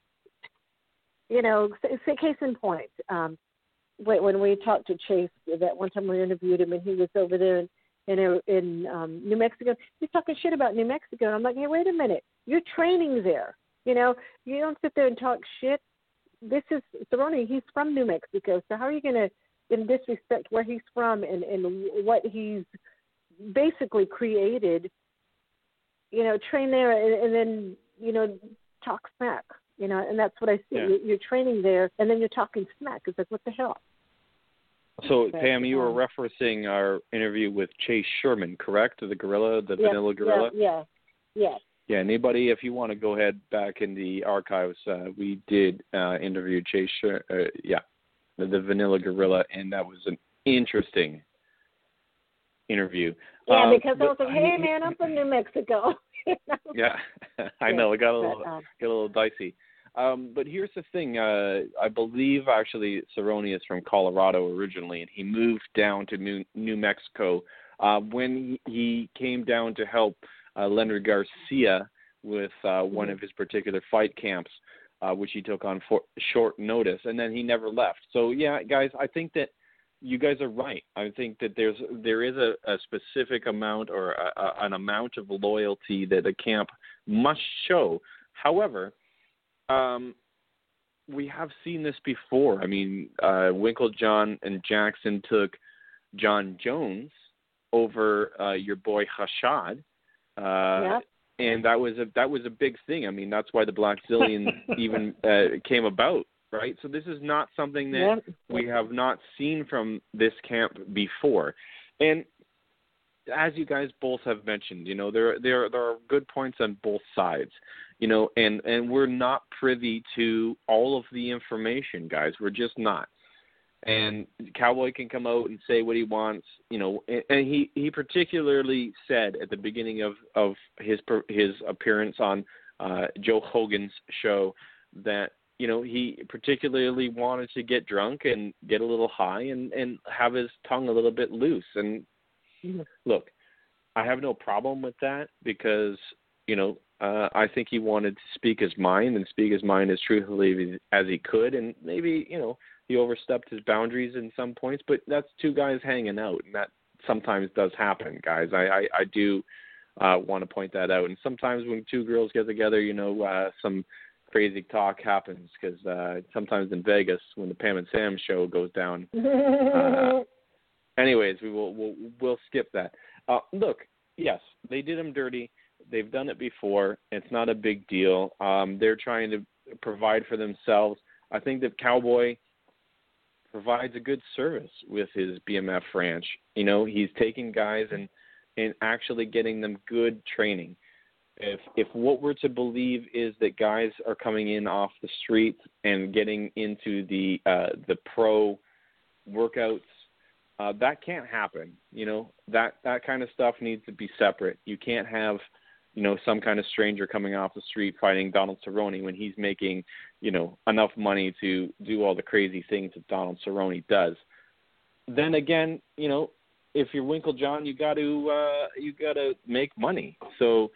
you know, say case in point. Um, when we talked to Chase, that one time we interviewed him, and he was over there in in, in um, New Mexico, he's talking shit about New Mexico. And I'm like, hey, wait a minute, you're training there. You know, you don't sit there and talk shit. This is Cerrone. He's from New Mexico, so how are you going to, in disrespect where he's from and, and what he's basically created? You know, train there and, and then you know talk smack. You know, and that's what I see. Yeah. You're training there, and then you're talking smack. It's like, what the hell? So, But, Pam, you were um, referencing our interview with Chase Sherman, correct? The gorilla, the yeah, vanilla gorilla? Yeah, yeah, yeah. Yeah, anybody, if you want to go ahead back in the archives, uh, we did uh, interview Chase Sher- uh, yeah, the, the vanilla gorilla, and that was an interesting interview. Yeah, um, because I but, was like, hey, man, I'm from New Mexico. You know? Yeah, I Yeah, know, it got a little, but, um, got a little dicey. Um, but here's the thing. Uh, I believe, actually, Cerrone is from Colorado originally, and he moved down to New, New Mexico uh, when he, he came down to help uh, Leonard Garcia with uh, one mm-hmm. of his particular fight camps, uh, which he took on for short notice, and then he never left. So, yeah, guys, I think that you guys are right. I think that there's there is a, a specific amount or a, a, an amount of loyalty that a camp must show. However, Um, we have seen this before. I mean, uh, Winkeljohn and Jackson took John Jones over uh, your boy Hashad, uh, Yep. and that was a that was a big thing. I mean, that's why the Black Zillions even uh, came about, right? So this is not something that Yep. we have not seen from this camp before, and as you guys both have mentioned, you know, there there there are good points on both sides. You know, and, and we're not privy to all of the information, guys. We're just not. And Cowboy can come out and say what he wants, you know. And, and he, he particularly said at the beginning of, of his his appearance on uh, Joe Hogan's show that, you know, he particularly wanted to get drunk and get a little high and, and have his tongue a little bit loose. And Mm-hmm. look, I have no problem with that because, you know, Uh, I think he wanted to speak his mind and speak his mind as truthfully as he could. And maybe, you know, he overstepped his boundaries in some points, but that's two guys hanging out. And that sometimes does happen, guys. I, I, I do uh, want to point that out. And sometimes when two girls get together, you know, uh, some crazy talk happens because uh, sometimes in Vegas when the Pam and Sam show goes down. Uh, anyways, we will, we'll, we'll skip that. Uh, look, yes, they did him dirty. They've done it before. It's not a big deal. Um, they're trying to provide for themselves. I think that Cowboy provides a good service with his B M F ranch. You know, he's taking guys and, and actually getting them good training. If if what we're to believe is that guys are coming in off the street and getting into the uh, the pro workouts, Uh, that can't happen. You know, that, that kind of stuff needs to be separate. You can't have, you know, some kind of stranger coming off the street fighting Donald Cerrone when he's making, you know, enough money to do all the crazy things that Donald Cerrone does. Then again, you know, if you're Winklejohn, you got to uh, you got to make money. So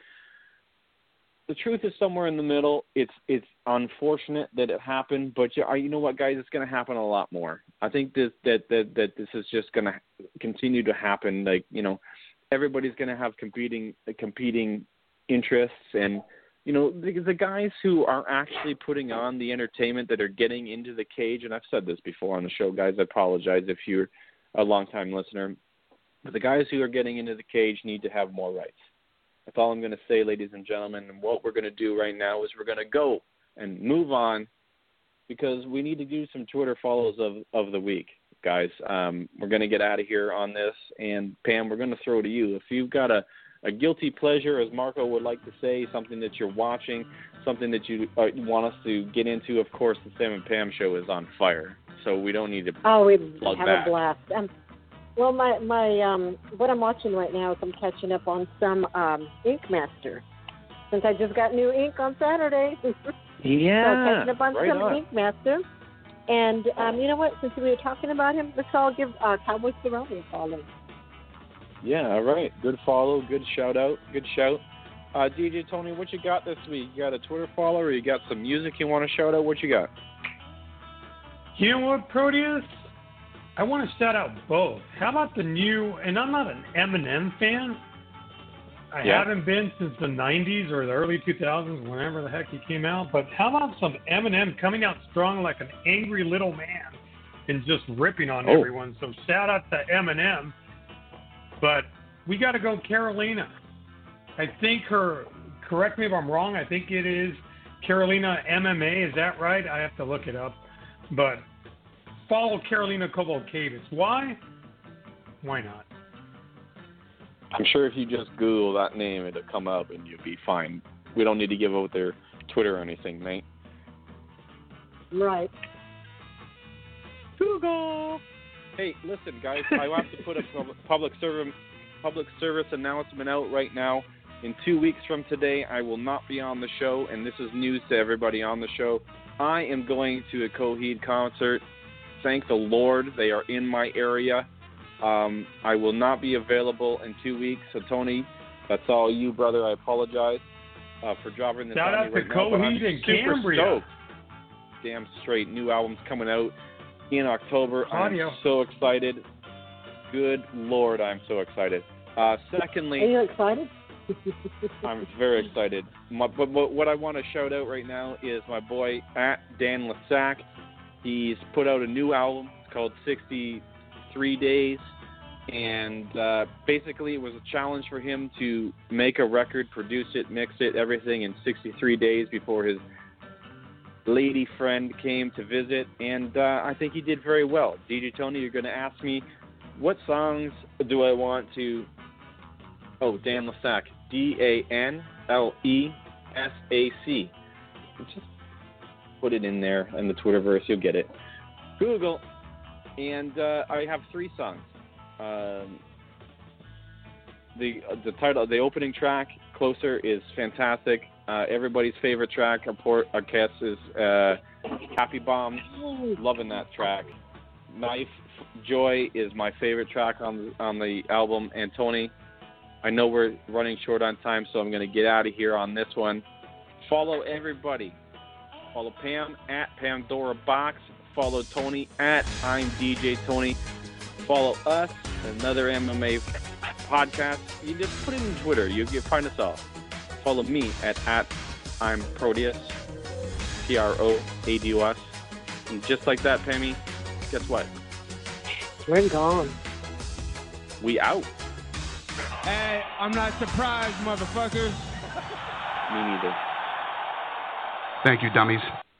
the truth is somewhere in the middle. It's it's unfortunate that it happened, but you, you know what, guys? It's going to happen a lot more. I think this that that, that this is just going to continue to happen. Like, you know, everybody's going to have competing competing interests, and you know, the, the guys who are actually putting on the entertainment that are getting into the cage. And I've said this before on the show, guys. I apologize if you're a longtime listener, but the guys who are getting into the cage need to have more rights. That's all I'm going to say, ladies and gentlemen. And what we're going to do right now is we're going to go and move on, because we need to do some Twitter follows of, of the week, guys. Um, we're going to get out of here on this. And, Pam, we're going to throw to you. If you've got a, a guilty pleasure, as Marco would like to say, something that you're watching, something that you uh, want us to get into, of course, the Sam and Pam show is on fire. So we don't need to Oh, we plug have back. a blast. Um, Well, my my um, what I'm watching right now is I'm catching up on some um, Ink Master, since I just got new ink on Saturday. Yeah, so I'm catching up on right some on. Ink Master. And um, you know what? Since we were talking about him, let's all give uh, Cowboy Cerrone a follow. Yeah, all right. Good follow, good shout out, good shout. Uh, D J Tony, what you got this week? You got a Twitter follow, or you got some music you want to shout out? What you got? You know what, Proteus? I want to shout out both. How about the new, and I'm not an Eminem fan. I Yeah. haven't been since the nineties or the early two thousands, whenever the heck he came out. But how about some Eminem coming out strong like an angry little man and just ripping on Oh. everyone? So shout out to Eminem. But we got to go Carolina. I think her, correct me if I'm wrong, I think it is Carolina M M A. Is that right? I have to look it up. But follow Carolina Cavalcadis. Why? Why not? I'm sure if you just Google that name, it'll come up and you'll be fine. We don't need to give out their Twitter or anything, mate. Right. Google. Hey, listen, guys, I have to put a pub- public service public service announcement out right now. In two weeks from today, I will not be on the show, and this is news to everybody on the show. I am going to a Coheed concert. Thank the Lord, they are in my area. Um, I will not be available in two weeks. So, Tony, that's all you, brother. I apologize uh, for dropping this Shout on out you to right now, but I'm Coheed and super Cambria. stoked. Damn straight. New album's coming out in October. Audio. I'm so excited. Good Lord, I'm so excited. Uh, secondly, Are you excited? I'm very excited. My, but what I want to shout out right now is my boy at Dan Lasac. He's put out a new album. It's called sixty-three days. And uh, basically it was a challenge for him to make a record, produce it, mix it, everything in sixty-three days before his lady friend came to visit. And uh, I think he did very well. D J Tony, you're going to ask me, what songs do I want to... Oh, Dan Lasac. D A N L E S A C. Just put it in there in the Twitterverse. You'll get it. Google. And uh, I have three songs. Um, the the title, the opening track, Closer, is fantastic. Uh, everybody's favorite track, I guess, is uh, Happy Bomb. Loving that track. Knife Joy is my favorite track on on the album. And Tony, I know we're running short on time, so I'm going to get out of here on this one. Follow everybody. Follow Pam at Pandora Box. Follow Tony at I'm D J Tony. Follow us, another M M A podcast. You just put it in Twitter. You can find us all. Follow me at, at I'm Proteus, P R O A D U S. And just like that, Pammy, guess what? We're gone. We out. Hey, I'm not surprised, motherfuckers. Me neither. Thank you, dummies.